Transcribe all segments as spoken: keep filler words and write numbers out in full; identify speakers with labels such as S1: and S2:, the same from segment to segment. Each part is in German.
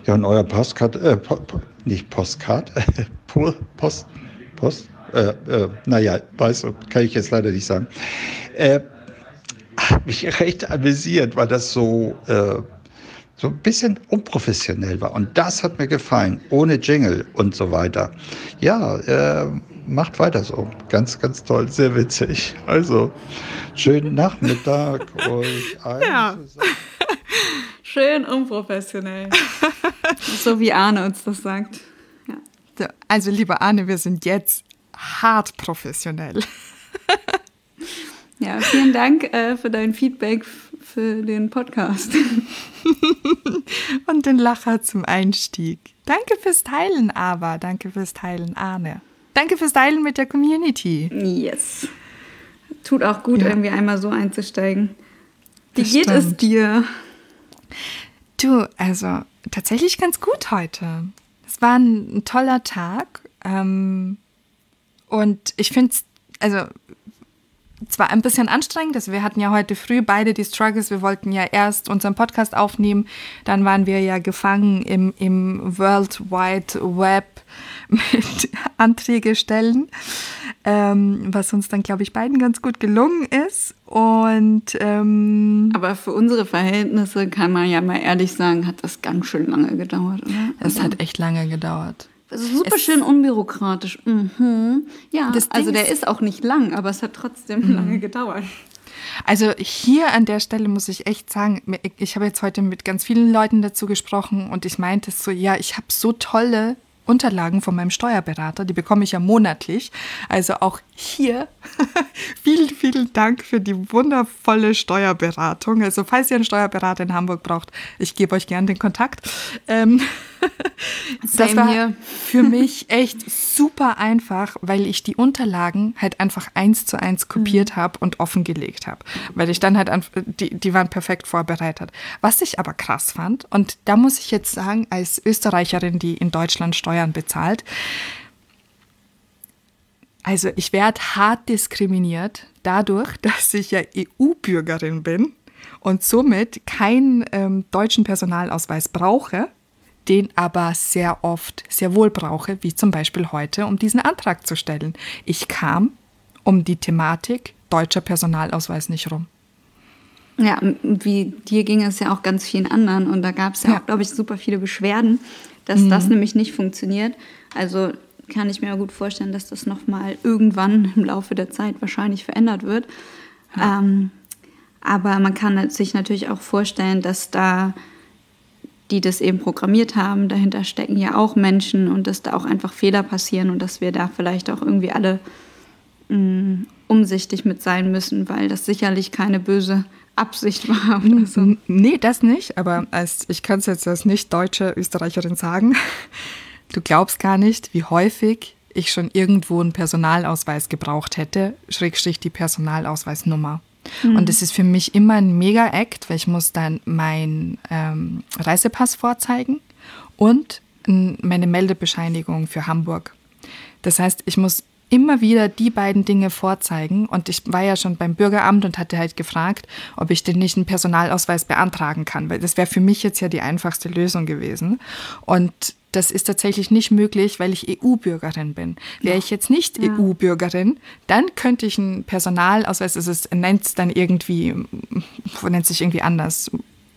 S1: Ja, und euer Postkarte, äh, po, po, nicht Postkarte, Post, Post, äh, äh, naja, weißt du, kann ich jetzt leider nicht sagen. Äh, hat mich recht amüsiert, weil das so, äh, so ein bisschen unprofessionell war. Und das hat mir gefallen, ohne Jingle und so weiter. Ja, äh, macht weiter so. Ganz, ganz toll, sehr witzig. Also, schönen Nachmittag euch allen
S2: Ja.
S1: zusammen.
S3: Schön unprofessionell. So wie Arne uns das sagt. Ja.
S2: Also, lieber Arne, wir sind jetzt hart professionell.
S3: Ja, vielen Dank äh, für dein Feedback f- für den Podcast.
S2: Und den Lacher zum Einstieg. Danke fürs Teilen, Ava. Danke fürs Teilen, Arne. Danke fürs Teilen mit der Community.
S3: Yes. Tut auch gut,
S2: Ja.
S3: irgendwie einmal so einzusteigen. Wie
S2: Das
S3: geht es
S2: stimmt.
S3: dir?
S2: Du, also tatsächlich ganz gut heute. Es war ein, ein toller Tag. Ähm, und ich finde es, also zwar ein bisschen anstrengend, also wir hatten ja heute früh beide die Struggles, wir wollten ja erst unseren Podcast aufnehmen, dann waren wir ja gefangen im, im World Wide Web mit Anträge stellen, ähm, was uns dann, glaube ich, beiden ganz gut gelungen ist. Und ähm,
S3: Aber für unsere Verhältnisse kann man ja mal ehrlich sagen, hat das ganz schön lange gedauert, oder?
S2: es hat echt lange gedauert.
S3: Es ist super
S2: Es-
S3: schön unbürokratisch. Mhm. Ja,
S2: Das Ding
S3: also der
S2: ist-
S3: ist auch nicht lang, aber es hat trotzdem lange gedauert.
S2: Also hier an der Stelle muss ich echt sagen, mir- ich habe jetzt heute mit ganz vielen Leuten dazu gesprochen und ich meinte so, ja, ich habe so tolle Unterlagen von meinem Steuerberater, die bekomme ich ja monatlich. Also auch hier vielen, vielen Dank für die wundervolle Steuerberatung. Also falls ihr einen Steuerberater in Hamburg braucht, ich gebe euch gern den Kontakt. Ähm, das
S3: Same
S2: war
S3: here.
S2: für mich echt super einfach, weil ich die Unterlagen halt einfach eins zu eins kopiert habe und offengelegt habe. Weil ich dann halt, anf- die, die waren perfekt vorbereitet. Was ich aber krass fand, und da muss ich jetzt sagen, als Österreicherin, die in Deutschland Steuern bezahlt, also ich werde hart diskriminiert dadurch, dass ich ja E U-Bürgerin bin und somit keinen ähm, deutschen Personalausweis brauche, den aber sehr oft sehr wohl brauche, wie zum Beispiel heute, um diesen Antrag zu stellen. Ich kam um die Thematik deutscher Personalausweis nicht rum.
S3: Ja, und wie dir ging es ja auch ganz vielen anderen. Und da gab es ja,
S2: Ja.
S3: auch, glaube ich, super viele Beschwerden, dass das nämlich nicht funktioniert. Also kann ich mir gut vorstellen, dass das nochmal irgendwann im Laufe der Zeit wahrscheinlich verändert wird. Ähm, aber man kann sich natürlich auch vorstellen, dass da, die das eben programmiert haben, dahinter stecken ja auch Menschen und dass da auch einfach Fehler passieren und dass wir da vielleicht auch irgendwie alle mh, umsichtig mit sein müssen, weil das sicherlich keine böse Absicht war oder so.
S2: N- Nee, das nicht, aber als, ich kann es jetzt als nicht deutsche Österreicherin sagen, du glaubst gar nicht, wie häufig ich schon irgendwo einen Personalausweis gebraucht hätte, Schrägstrich die Personalausweisnummer. Und es ist für mich immer ein Mega-Act, weil ich muss dann meinen ähm, Reisepass vorzeigen und n- meine Meldebescheinigung für Hamburg. Das heißt, ich muss immer wieder die beiden Dinge vorzeigen und ich war ja schon beim Bürgeramt und hatte halt gefragt, ob ich denn nicht einen Personalausweis beantragen kann, weil das wäre für mich jetzt ja die einfachste Lösung gewesen. Und das ist tatsächlich nicht möglich, weil ich E U-Bürgerin bin. Wäre ich jetzt nicht E U-Bürgerin, dann könnte ich einen Personalausweis, also es nennt es dann irgendwie, nennt sich irgendwie anders,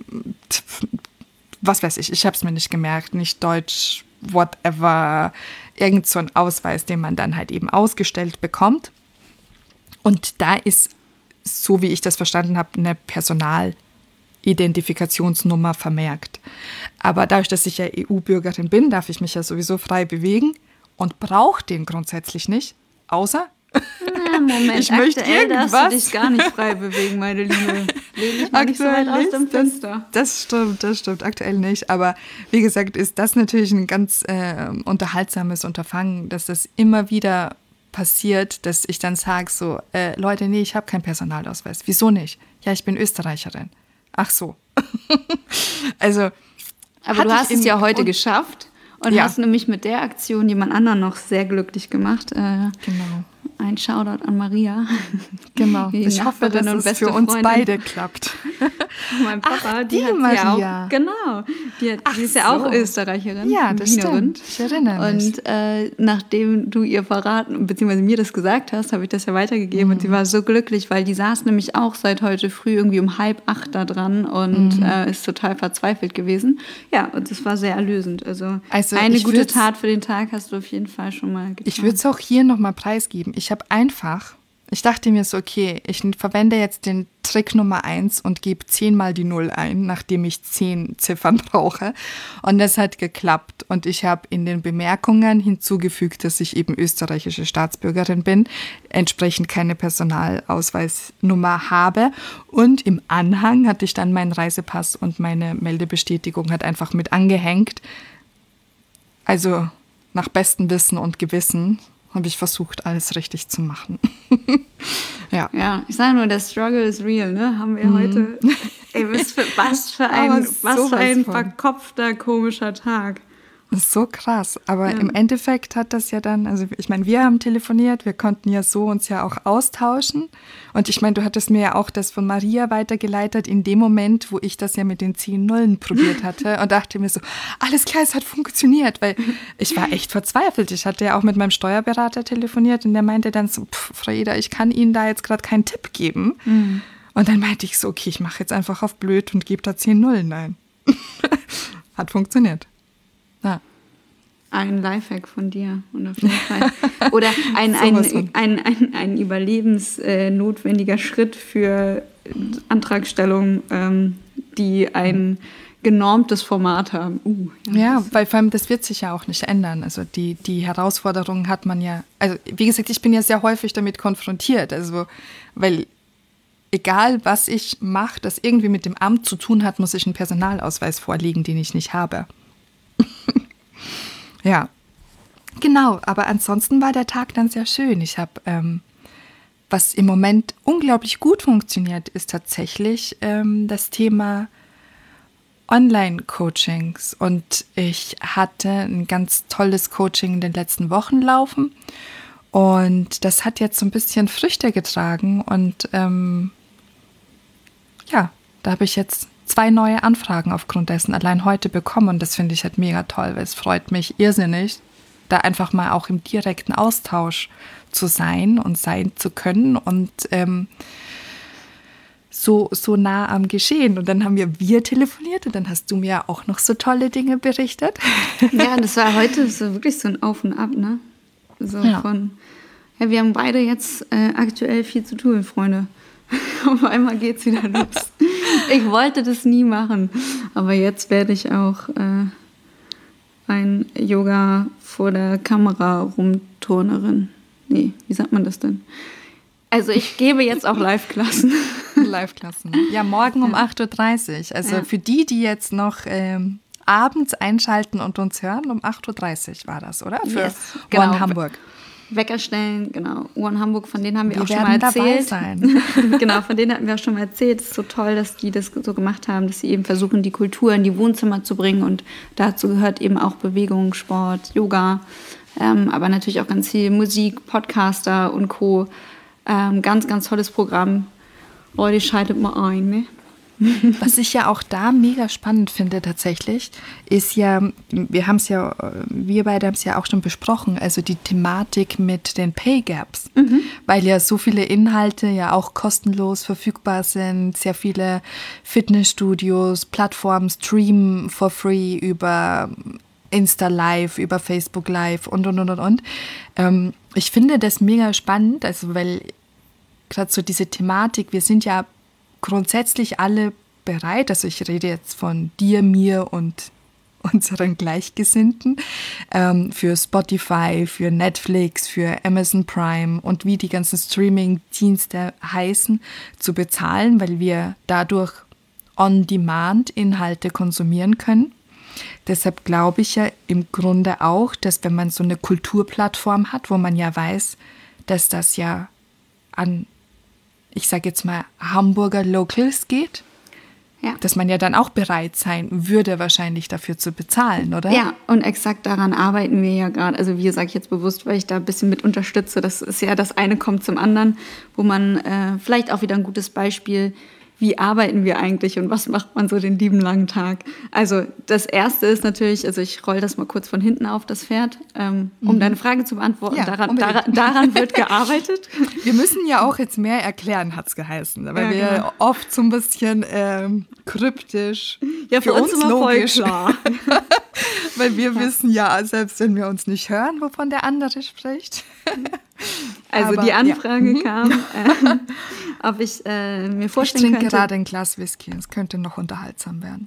S2: was weiß ich, ich habe es mir nicht gemerkt, nicht Deutsch, whatever, irgend so ein Ausweis, den man dann halt eben ausgestellt bekommt. Und da ist, so wie ich das verstanden habe, eine Personalidentifikationsnummer vermerkt. Aber dadurch, dass ich ja E U-Bürgerin bin, darf ich mich ja sowieso frei bewegen und brauche den grundsätzlich nicht, außer
S3: Ja, Moment,
S2: Ich möchte
S3: aktuell darfst du
S2: irgendwas.
S3: dich gar nicht frei bewegen, meine Liebe. Lehn dich mal nicht so weit aus dem
S2: nicht,
S3: Fenster.
S2: Das, das stimmt, das stimmt, aktuell nicht. Aber wie gesagt, ist das natürlich ein ganz äh, unterhaltsames Unterfangen, dass das immer wieder passiert, dass ich dann sage so, äh, Leute, nee, ich habe keinen Personalausweis. Wieso nicht? Ja, ich bin Österreicherin. Ach so. Also,
S3: Aber
S2: hatte
S3: du
S2: ich
S3: hast es
S2: im
S3: ja heute
S2: Grund-
S3: geschafft und
S2: Ja.
S3: hast nämlich mit der Aktion jemand anderen noch sehr glücklich gemacht. Äh,
S2: Genau.
S3: ein Shoutout an Maria.
S2: Genau.
S3: Die
S2: Ich hoffe, dass
S3: Nachbarin und
S2: es
S3: beste
S2: für uns
S3: Freundin.
S2: beide klappt.
S3: Mein Papa,
S2: Ach,
S3: die,
S2: die
S3: hat
S2: Maria.
S3: Ja auch, genau. Die, hat,
S2: Ach
S3: die ist ja auch
S2: so.
S3: Österreicherin.
S2: Ja, das
S3: Wienerin.
S2: stimmt. Ich erinnere mich.
S3: Und äh, nachdem du ihr verraten, beziehungsweise mir das gesagt hast, habe ich das ja weitergegeben. Mhm. Und sie war so glücklich, weil die saß nämlich auch seit heute früh irgendwie um halb acht da dran und mhm. äh, ist total verzweifelt gewesen. Ja, und das war sehr erlösend. Also,
S2: also
S3: eine gute Tat für den Tag hast du auf jeden Fall schon mal getan.
S2: Ich würde es auch hier nochmal preisgeben. Ich habe einfach, ich dachte mir so, okay, ich verwende jetzt den Trick Nummer eins und gebe zehnmal die Null ein, nachdem ich zehn Ziffern brauche. Und das hat geklappt. Und ich habe in den Bemerkungen hinzugefügt, dass ich eben österreichische Staatsbürgerin bin, entsprechend keine Personalausweisnummer habe. Und im Anhang hatte ich dann meinen Reisepass und meine Meldebestätigung hat einfach mit angehängt. Also nach bestem Wissen und Gewissen habe ich versucht, alles richtig zu machen. ja.
S3: Ja, ich sage nur, der Struggle is real, ne? Haben wir mhm. heute. Ey, was für, was für ein, was für ein verkopfter, komischer Tag.
S2: Das ist so krass. Aber
S3: ja.
S2: im Endeffekt hat das ja dann, also ich meine, wir haben telefoniert, wir konnten ja so uns ja auch austauschen. Und ich meine, du hattest mir ja auch das von Maria weitergeleitet in dem Moment, wo ich das ja mit den zehn Nullen probiert hatte und dachte mir so, alles klar, es hat funktioniert, weil ich war echt verzweifelt. Ich hatte ja auch mit meinem Steuerberater telefoniert und der meinte dann so, pff, Frau Eder, ich kann Ihnen da jetzt gerade keinen Tipp geben. Mhm. Und dann meinte ich so, okay, ich mache jetzt einfach auf blöd und gebe da zehn Nullen ein. Hat funktioniert. Ja.
S3: Ein Lifehack von dir und auf jeden Fall. Oder ein, ein, ein, ein, ein, ein überlebensnotwendiger Schritt für Antragstellungen, ähm, die ein genormtes Format haben. Uh,
S2: ja, ja, weil vor allem das wird sich ja auch nicht ändern. Also die, die Herausforderungen hat man ja, also wie gesagt, ich bin ja sehr häufig damit konfrontiert, also weil egal was ich mache, das irgendwie mit dem Amt zu tun hat, muss ich einen Personalausweis vorlegen, den ich nicht habe. Ja, genau, aber ansonsten war der Tag dann sehr schön. Ich habe, ähm, was im Moment unglaublich gut funktioniert, ist tatsächlich ähm, das Thema Online-Coachings. Und ich hatte ein ganz tolles Coaching in den letzten Wochen laufen und das hat jetzt so ein bisschen Früchte getragen und ähm, ja, da habe ich jetzt zwei neue Anfragen aufgrund dessen allein heute bekommen und das finde ich halt mega toll, weil es freut mich irrsinnig, da einfach mal auch im direkten Austausch zu sein und sein zu können und ähm, so, so nah am Geschehen. Und dann haben wir wir telefoniert und dann hast du mir auch noch so tolle Dinge berichtet.
S3: Ja, das war heute so wirklich so ein Auf und Ab, ne? So ja. von, ja, wir haben beide jetzt äh, aktuell viel zu tun, Freunde. Auf einmal geht's wieder los. Ich wollte das nie machen, aber jetzt werde ich auch äh, ein Yoga vor der Kamera rumturnerin. Nee, wie sagt man das denn? Also ich gebe jetzt auch Live-Klassen.
S2: Live-Klassen. Ja, morgen um ja. acht Uhr dreißig. Also ja. für die, die jetzt noch ähm, abends einschalten und uns hören, um acht Uhr dreißig war das, oder? Für
S3: yes, genau.
S2: One Hamburg.
S3: Wecker stellen, genau. One Hamburg, von denen haben wir, wir auch schon
S2: mal
S3: erzählt.
S2: Dabei sein.
S3: Genau, von denen hatten wir auch schon mal erzählt. Es ist so toll, dass die das so gemacht haben, dass sie eben versuchen, die Kultur in die Wohnzimmer zu bringen. Und dazu gehört eben auch Bewegung, Sport, Yoga, ähm, aber natürlich auch ganz viel Musik, Podcaster und Co. Ähm, ganz, ganz tolles Programm. Leute, schaltet mal ein, ne?
S2: Was ich ja auch da mega spannend finde tatsächlich, ist ja, wir haben es ja, wir beide haben es ja auch schon besprochen, also die Thematik mit den Pay Gaps, mhm. weil ja so viele Inhalte ja auch kostenlos verfügbar sind, sehr viele Fitnessstudios, Plattformen streamen for free über Insta Live, über Facebook Live und, und, und, und, und. Ähm, ich finde das mega spannend, also weil gerade so diese Thematik, wir sind ja grundsätzlich alle bereit, also ich rede jetzt von dir, mir und unseren Gleichgesinnten, ähm, für Spotify, für Netflix, für Amazon Prime und wie die ganzen Streaming-Dienste heißen, zu bezahlen, weil wir dadurch On-Demand-Inhalte konsumieren können. Deshalb glaube ich ja im Grunde auch, dass wenn man so eine Kulturplattform hat, wo man ja weiß, dass das ja an, ich sage jetzt mal, Hamburger Locals geht,
S3: Ja.
S2: Dass man ja dann auch bereit sein würde, wahrscheinlich dafür zu bezahlen, oder?
S3: Ja, und exakt daran arbeiten wir ja gerade. Also wir, sage ich jetzt bewusst, weil ich da ein bisschen mit unterstütze. Das ist ja, das eine kommt zum anderen, wo man äh, vielleicht auch wieder ein gutes Beispiel, wie arbeiten wir eigentlich und was macht man so den lieben langen Tag? Also das Erste ist natürlich, also ich roll das mal kurz von hinten auf, das Pferd, ähm, um mhm. deine Frage zu beantworten.
S2: Ja,
S3: daran, daran, daran wird gearbeitet.
S2: Wir müssen ja auch jetzt mehr erklären, hat es geheißen, weil
S3: ja,
S2: wir
S3: genau.
S2: oft so ein bisschen ähm, kryptisch,
S3: ja, für, für uns, uns immer logisch, voll klar.
S2: Weil wir ja. wissen ja, selbst wenn wir uns nicht hören, wovon der andere spricht.
S3: Also aber, die Anfrage ja. kam, äh, ob ich äh, mir vorstellen
S2: ich trinke
S3: könnte.
S2: gerade ein Glas Whisky, es könnte noch unterhaltsam werden.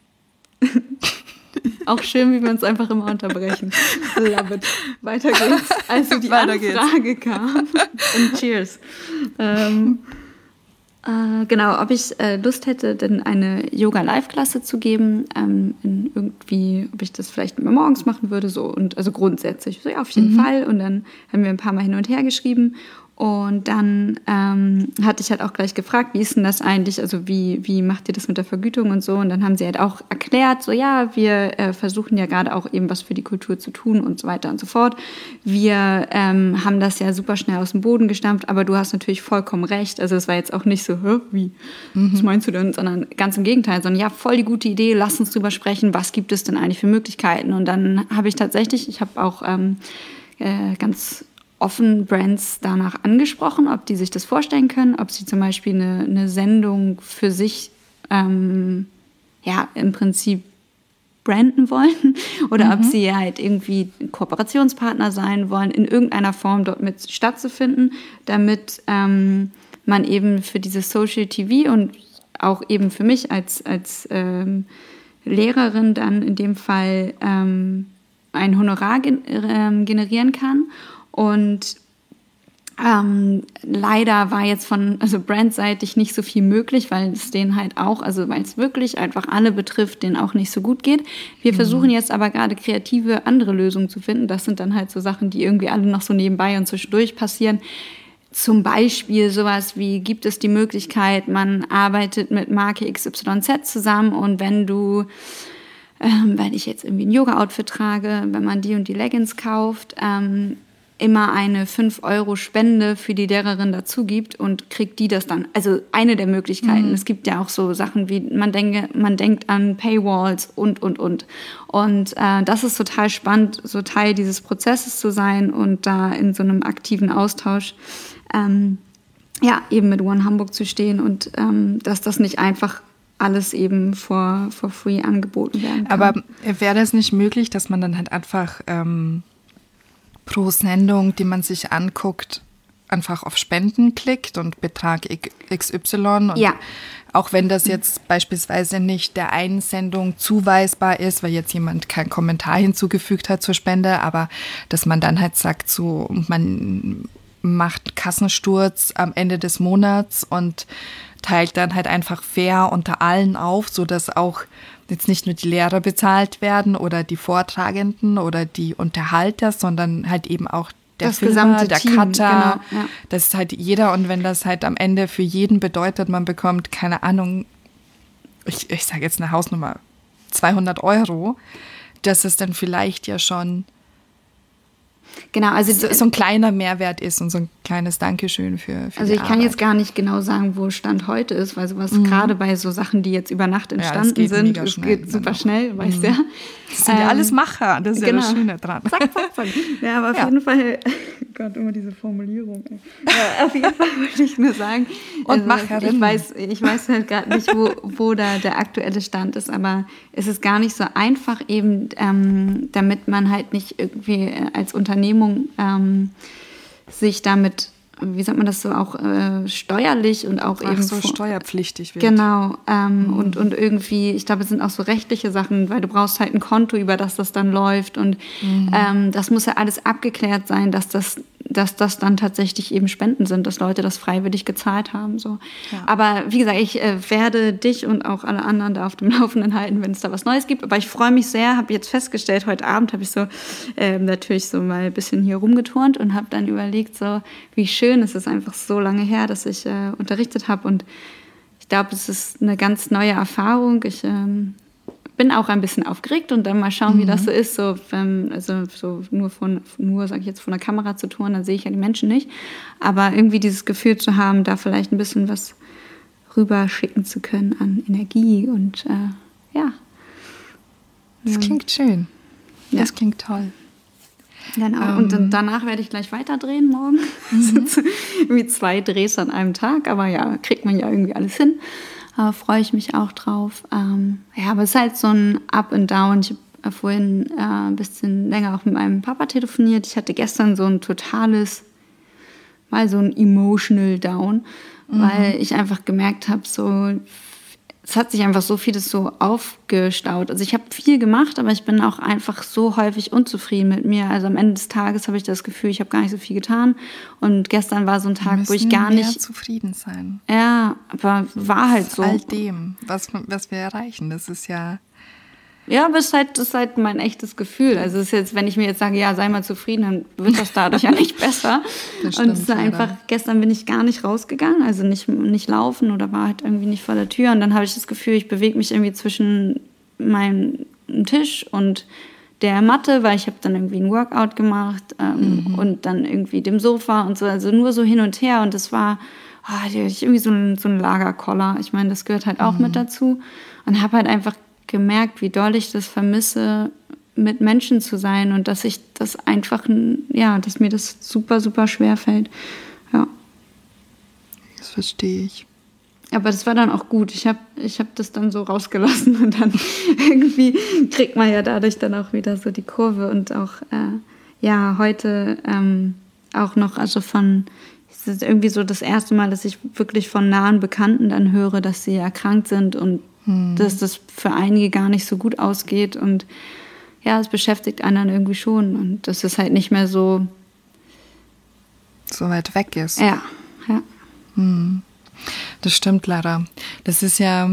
S3: Auch schön, wie wir uns einfach immer unterbrechen. Love it. Weiter geht's. Also die Weiter Anfrage geht's. kam. Und cheers. Ähm, äh, genau, ob ich äh, Lust hätte, denn eine Yoga-Live-Klasse zu geben. Ähm, in irgendwie, ob ich das vielleicht immer morgens machen würde. So. Und also grundsätzlich. So, ja, auf jeden mhm. Fall. Und dann haben wir ein paar Mal hin und her geschrieben. Und dann ähm, hatte ich halt auch gleich gefragt, wie ist denn das eigentlich, also wie, wie macht ihr das mit der Vergütung und so. Und dann haben sie halt auch erklärt, so ja, wir äh, versuchen ja gerade auch eben was für die Kultur zu tun und so weiter und so fort. Wir ähm, haben das ja super schnell aus dem Boden gestampft, aber du hast natürlich vollkommen recht. Also es war jetzt auch nicht so, hä, wie, mhm. was meinst du denn? Sondern ganz im Gegenteil, sondern ja, voll die gute Idee, lass uns drüber sprechen, was gibt es denn eigentlich für Möglichkeiten. Und dann habe ich tatsächlich, ich habe auch ähm, äh, ganz offen Brands danach angesprochen, ob die sich das vorstellen können, ob sie zum Beispiel eine, eine Sendung für sich ähm, ja, im Prinzip branden wollen oder mhm. ob sie halt irgendwie Kooperationspartner sein wollen, in irgendeiner Form dort mit stattzufinden, damit ähm, man eben für dieses Social T V und auch eben für mich als, als ähm, Lehrerin dann in dem Fall ähm, ein Honorar gen- äh, generieren kann. Und ähm, leider war jetzt von also brandseitig nicht so viel möglich, weil es denen halt auch, also weil es wirklich einfach alle betrifft, denen auch nicht so gut geht. Wir mhm. versuchen jetzt aber gerade kreative andere Lösungen zu finden. Das sind dann halt so Sachen, die irgendwie alle noch so nebenbei und zwischendurch passieren. Zum Beispiel sowas wie, gibt es die Möglichkeit, man arbeitet mit Marke X Y Z zusammen und wenn du ähm, weil ich jetzt irgendwie ein Yoga-Outfit trage, wenn man die und die Leggings kauft, ähm, immer eine fünf Euro Spende für die Lehrerin dazu gibt und kriegt die das dann. Also eine der Möglichkeiten. Mhm. Es gibt ja auch so Sachen wie, man, denke, man denkt an Paywalls und, und, und. Und äh, das ist total spannend, so Teil dieses Prozesses zu sein und da in so einem aktiven Austausch ähm, ja, eben mit One Hamburg zu stehen und ähm, dass das nicht einfach alles eben for, for free angeboten werden kann.
S2: Aber wäre das nicht möglich, dass man dann halt einfach ähm, pro Sendung, die man sich anguckt, einfach auf Spenden klickt und Betrag X Y? Und
S3: ja.
S2: Auch wenn das jetzt beispielsweise nicht der einen Sendung zuweisbar ist, weil jetzt jemand keinen Kommentar hinzugefügt hat zur Spende, aber dass man dann halt sagt, so man macht Kassensturz am Ende des Monats und teilt dann halt einfach fair unter allen auf, sodass auch jetzt nicht nur die Lehrer bezahlt werden oder die Vortragenden oder die Unterhalter, sondern halt eben auch der
S3: das
S2: Filmer,
S3: gesamte
S2: der
S3: Team,
S2: Cutter.
S3: genau, ja.
S2: Das ist halt jeder und wenn das halt am Ende für jeden bedeutet, man bekommt, keine Ahnung, ich, ich sage jetzt eine Hausnummer, zweihundert Euro, dass es dann vielleicht ja schon
S3: Genau, also
S2: so, so ein kleiner Mehrwert ist und so ein kleines Dankeschön für, für
S3: Also
S2: die
S3: ich kann
S2: Arbeit.
S3: jetzt gar nicht genau sagen, wo Stand heute ist, weil sowas mhm. gerade bei so Sachen, die jetzt über Nacht entstanden
S2: ja, es
S3: sind, es
S2: schnell,
S3: geht super
S2: auch.
S3: schnell, weißt du
S2: mhm.
S3: ja.
S2: Das sind ja
S3: ähm,
S2: alles Macher, das ist
S3: genau.
S2: ja das Schöne dran.
S3: Zack, zack, zack. Ja, aber auf
S2: ja.
S3: jeden Fall, Gott, immer diese Formulierung. Ja, auf jeden Fall wollte ich nur sagen.
S2: Und
S3: also,
S2: Macherin.
S3: Ich weiß, ich weiß halt gerade nicht, wo, wo da der aktuelle Stand ist, aber es ist gar nicht so einfach eben, ähm, damit man halt nicht irgendwie als Unternehmung ähm, sich damit, wie sagt man das so, auch äh, steuerlich und auch
S2: Ach,
S3: eben
S2: so
S3: vor,
S2: steuerpflichtig wird.
S3: Genau. Ähm,
S2: mhm.
S3: und, und irgendwie, ich glaube, es sind auch so rechtliche Sachen, weil du brauchst halt ein Konto, über das das dann läuft. Und mhm. ähm, das muss ja alles abgeklärt sein, dass das, dass das dann tatsächlich eben Spenden sind, dass Leute das freiwillig gezahlt haben. So. Ja. Aber wie gesagt, ich äh, werde dich und auch alle anderen da auf dem Laufenden halten, wenn es da was Neues gibt. Aber ich freue mich sehr, habe jetzt festgestellt, heute Abend habe ich so ähm, natürlich so mal ein bisschen hier rumgeturnt und habe dann überlegt, so wie schön, es ist einfach so lange her, dass ich äh, unterrichtet habe und ich glaube, es ist eine ganz neue Erfahrung. Ich ähm, bin auch ein bisschen aufgeregt und dann mal schauen, mhm. wie das so ist. So, ähm, also so nur von, nur sage ich jetzt, von der Kamera zu tun, dann sehe ich ja die Menschen nicht. Aber irgendwie dieses Gefühl zu haben, da vielleicht ein bisschen was rüberschicken zu können an Energie und äh, ja.
S2: Das klingt schön.
S3: Ja.
S2: Das klingt toll.
S3: Genau. Um. Und dann, danach werde ich gleich weiterdrehen morgen. Mhm. Wie zwei Drehs an einem Tag. Aber ja, kriegt man ja irgendwie alles hin. Da freue ich mich auch drauf. Ähm, ja, aber es ist halt so ein Up and Down. Ich habe vorhin äh, ein bisschen länger auch mit meinem Papa telefoniert. Ich hatte gestern so ein totales, mal so ein emotional Down, mhm. weil ich einfach gemerkt habe, so es hat sich einfach so vieles so aufgestaut. Also ich habe viel gemacht, aber ich bin auch einfach so häufig unzufrieden mit mir. Also am Ende des Tages habe ich das Gefühl, ich habe gar nicht so viel getan. Und gestern war so ein Tag, wo ich gar nicht...
S2: mehr zufrieden sein.
S3: Ja, aber war halt so.
S2: All dem, was, was wir erreichen, das ist ja...
S3: Ja, aber es ist halt, das ist halt mein echtes Gefühl. Also es ist jetzt, wenn ich mir jetzt sage, ja, sei mal zufrieden, dann wird das dadurch ja nicht besser. Das stimmt, und es ist einfach, leider. Gestern bin ich gar nicht rausgegangen, also nicht, nicht laufen oder war halt irgendwie nicht vor der Tür. Und dann habe ich das Gefühl, ich bewege mich irgendwie zwischen meinem Tisch und der Matte, weil ich habe dann irgendwie ein Workout gemacht ähm, mhm. und dann irgendwie dem Sofa und so, also nur so hin und her. Und das war oh, irgendwie so ein, so ein Lagerkoller. Ich meine, das gehört halt auch mhm. mit dazu. Und habe halt einfach gemerkt, wie doll ich das vermisse, mit Menschen zu sein und dass ich das einfach, ja, dass mir das super, super schwer fällt. Ja.
S2: Das verstehe ich.
S3: Aber das war dann auch gut. Ich habe ich hab das dann so rausgelassen und dann irgendwie kriegt man ja dadurch dann auch wieder so die Kurve und auch, äh, ja, heute ähm, auch noch, also von, es ist irgendwie so das erste Mal, dass ich wirklich von nahen Bekannten dann höre, dass sie erkrankt sind und Hm. dass das für einige gar nicht so gut ausgeht und ja, es beschäftigt einen dann irgendwie schon und dass es halt nicht mehr so
S2: so weit weg ist.
S3: Ja, ja.
S2: Hm. Das stimmt leider. Das ist ja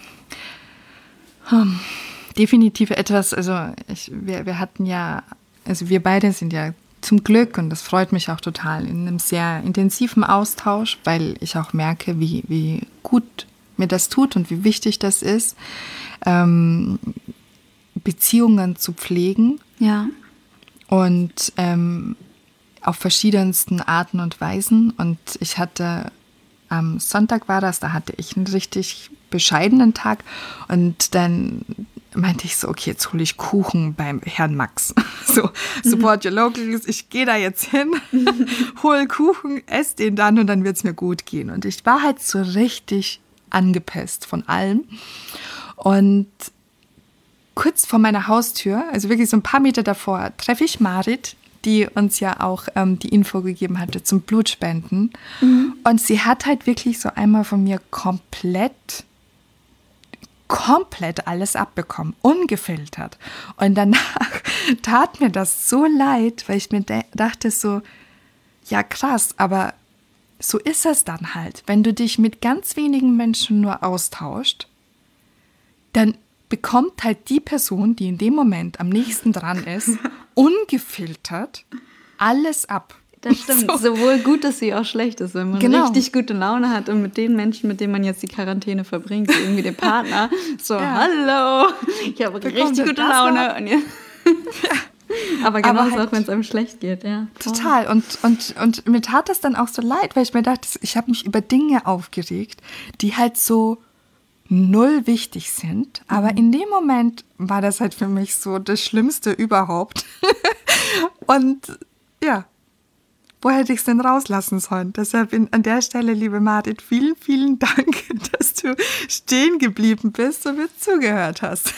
S2: hm, definitiv etwas, also ich, wir, wir hatten ja, also wir beide sind ja zum Glück, und das freut mich auch total, in einem sehr intensiven Austausch, weil ich auch merke, wie, wie gut mir das tut und wie wichtig das ist, ähm, Beziehungen zu pflegen.
S3: Ja.
S2: Und ähm, auf verschiedensten Arten und Weisen. Und ich hatte, am Sonntag war das, da hatte ich einen richtig bescheidenen Tag. Und dann meinte ich so, okay, jetzt hole ich Kuchen beim Herrn Max. So, support your locals, ich gehe da jetzt hin, hole Kuchen, esse den dann und dann wird es mir gut gehen. Und ich war halt so richtig angepisst von allem. Und kurz vor meiner Haustür, also wirklich so ein paar Meter davor, treffe ich Marit, die uns ja auch ähm, die Info gegeben hatte zum Blutspenden. Mhm. Und sie hat halt wirklich so einmal von mir komplett, komplett alles abbekommen, ungefiltert. Und danach tat mir das so leid, weil ich mir de- dachte so, ja krass, aber so ist es dann halt. Wenn du dich mit ganz wenigen Menschen nur austauscht, dann bekommt halt die Person, die in dem Moment am nächsten dran ist, ungefiltert alles ab.
S3: Das stimmt. So. Sowohl Gutes wie auch Schlechtes. Wenn man genau. richtig gute Laune hat und mit den Menschen, mit denen man jetzt die Quarantäne verbringt, irgendwie den Partner, so, ja. hallo, ich habe richtig gute Laune. Und ja. Aber genauso halt, auch, wenn es einem schlecht geht, ja.
S2: Total. Und, und, und mir tat das dann auch so leid, weil ich mir dachte, ich habe mich über Dinge aufgeregt, die halt so null wichtig sind. Aber mhm. in dem Moment war das halt für mich so das Schlimmste überhaupt. Und ja, wo hätte ich es denn rauslassen sollen? Deshalb in, an der Stelle, liebe Marit, vielen, vielen Dank, dass du stehen geblieben bist und mir zugehört hast.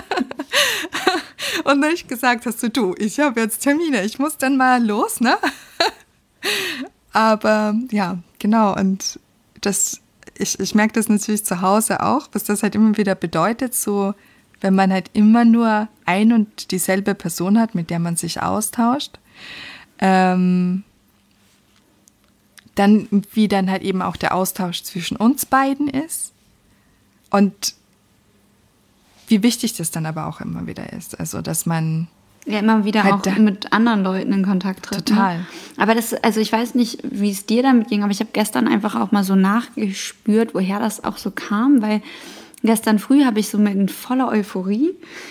S2: Und nicht gesagt hast, du, du, ich habe jetzt Termine, ich muss dann mal los, ne? Aber ja, genau, und das, ich, ich merke das natürlich zu Hause auch, was das halt immer wieder bedeutet, so, wenn man halt immer nur ein und dieselbe Person hat, mit der man sich austauscht, ähm, dann, wie dann halt eben auch der Austausch zwischen uns beiden ist und wie wichtig das dann aber auch immer wieder ist. Also, dass man
S3: Ja, immer wieder
S2: Halt
S3: auch
S2: da-
S3: mit anderen Leuten in Kontakt tritt.
S2: Total.
S3: Ne? Aber das, also ich weiß nicht, wie es dir damit ging, aber ich habe gestern einfach auch mal so nachgespürt, woher das auch so kam, weil gestern früh habe ich so mit voller Euphorie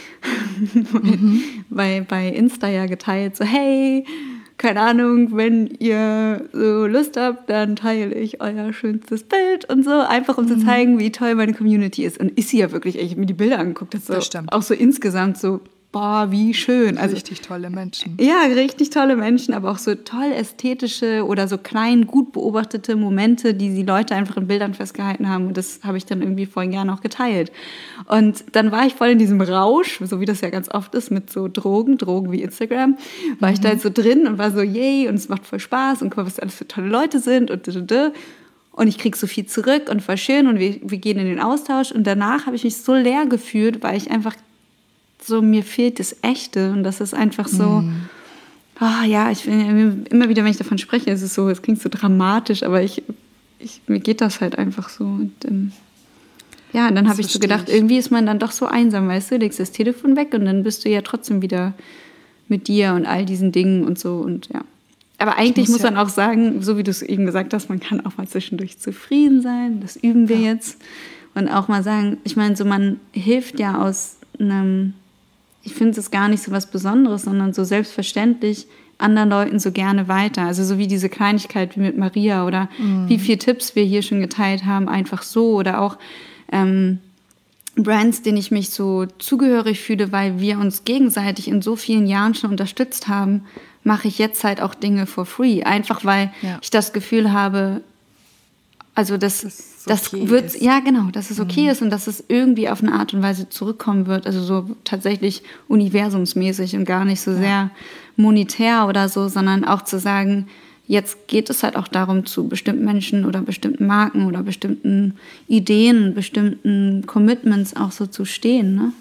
S3: mhm. bei, bei Insta ja geteilt, so hey, keine Ahnung, wenn ihr so Lust habt, dann teile ich euer schönstes Bild und so, einfach um mhm. zu zeigen, wie toll meine Community ist. Und ist sie ja wirklich, ich habe mir die Bilder angeguckt, das, so,
S2: das stimmt.
S3: Auch so insgesamt so, boah, wie schön.
S2: Also, richtig tolle Menschen.
S3: Ja, richtig tolle Menschen, aber auch so toll ästhetische oder so klein, gut beobachtete Momente, die die Leute einfach in Bildern festgehalten haben. Und das habe ich dann irgendwie voll gerne auch geteilt. Und dann war ich voll in diesem Rausch, so wie das ja ganz oft ist, mit so Drogen, Drogen wie Instagram, war mhm. ich da jetzt so drin und war so, yay, und es macht voll Spaß und guck mal, was alles für tolle Leute sind und und und ich krieg so viel zurück und voll schön und wir, wir gehen in den Austausch. Und danach habe ich mich so leer gefühlt, weil ich einfach so, mir fehlt das Echte und das ist einfach so, mm. oh, ja, ich immer wieder, wenn ich davon spreche, ist es so, es klingt so dramatisch, aber ich, ich mir geht das halt einfach so. Und, ähm, ja, und dann habe ich so gedacht, ich. irgendwie ist man dann doch so einsam, weißt du, legst das Telefon weg und dann bist du ja trotzdem wieder mit dir und all diesen Dingen und so und ja. Aber eigentlich muss, muss ja man auch sagen, so wie du es eben gesagt hast, man kann auch mal zwischendurch zufrieden sein, das üben wir ja. jetzt und auch mal sagen, ich meine, so man hilft ja aus einem, ich finde es gar nicht so was Besonderes, sondern so selbstverständlich anderen Leuten so gerne weiter. Also so wie diese Kleinigkeit wie mit Maria oder mhm. wie viele Tipps wir hier schon geteilt haben, einfach so. Oder auch ähm, Brands, denen ich mich so zugehörig fühle, weil wir uns gegenseitig in so vielen Jahren schon unterstützt haben, mache ich jetzt halt auch Dinge for free. Einfach weil ja. ich das Gefühl habe, also das, das, das okay wird, ist. ja genau, dass es okay mhm. ist und dass es irgendwie auf eine Art und Weise zurückkommen wird, also so tatsächlich universumsmäßig und gar nicht so ja. sehr monetär oder so, sondern auch zu sagen, jetzt geht es halt auch darum, zu bestimmten Menschen oder bestimmten Marken oder bestimmten Ideen, bestimmten Commitments auch so zu stehen, ne?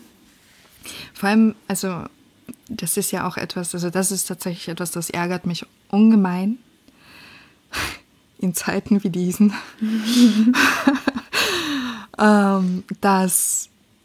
S2: Vor allem, also das ist ja auch etwas, also das ist tatsächlich etwas, das ärgert mich ungemein. In Zeiten wie diesen, ähm, dass,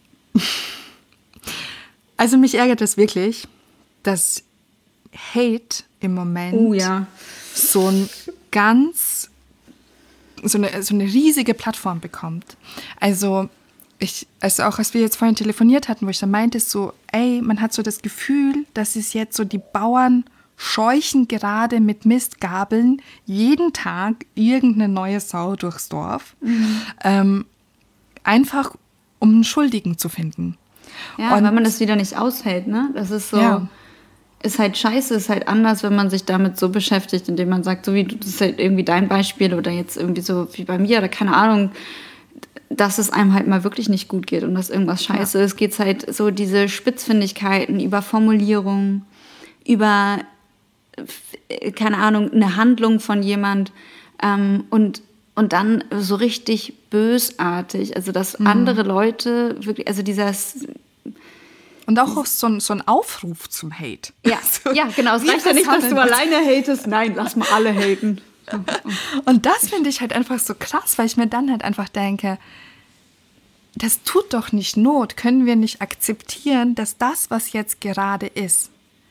S2: also mich ärgert es wirklich, dass Hate im Moment
S3: oh, ja.
S2: so ein ganz, so eine, so eine riesige Plattform bekommt. Also ich, also auch als wir jetzt vorhin telefoniert hatten, wo ich dann meinte, so, ey, man hat so das Gefühl, dass es jetzt so die Bauern scheuchen gerade mit Mistgabeln jeden Tag irgendeine neue Sau durchs Dorf, mhm. ähm, einfach um einen Schuldigen zu finden.
S3: Ja, und weil man das wieder nicht aushält, ne? Das ist so, ja. ist halt scheiße, ist halt anders, wenn man sich damit so beschäftigt, indem man sagt, so wie du, das ist halt irgendwie dein Beispiel oder jetzt irgendwie so wie bei mir oder keine Ahnung, dass es einem halt mal wirklich nicht gut geht und dass irgendwas scheiße ja. ist, geht es halt so diese Spitzfindigkeiten über Formulierungen, über keine Ahnung, eine Handlung von jemand ähm, und, und dann so richtig bösartig, also dass mhm. andere Leute wirklich, also dieses
S2: und auch, auch so, ein, so ein Aufruf zum Hate.
S3: Ja, so, ja genau, es reicht ja nicht, dass du alleine hatest, nein, lass mal alle haten.
S2: Und das finde ich halt einfach so krass, weil ich mir dann halt einfach denke, das tut doch nicht Not, können wir nicht akzeptieren, dass das, was jetzt gerade ist,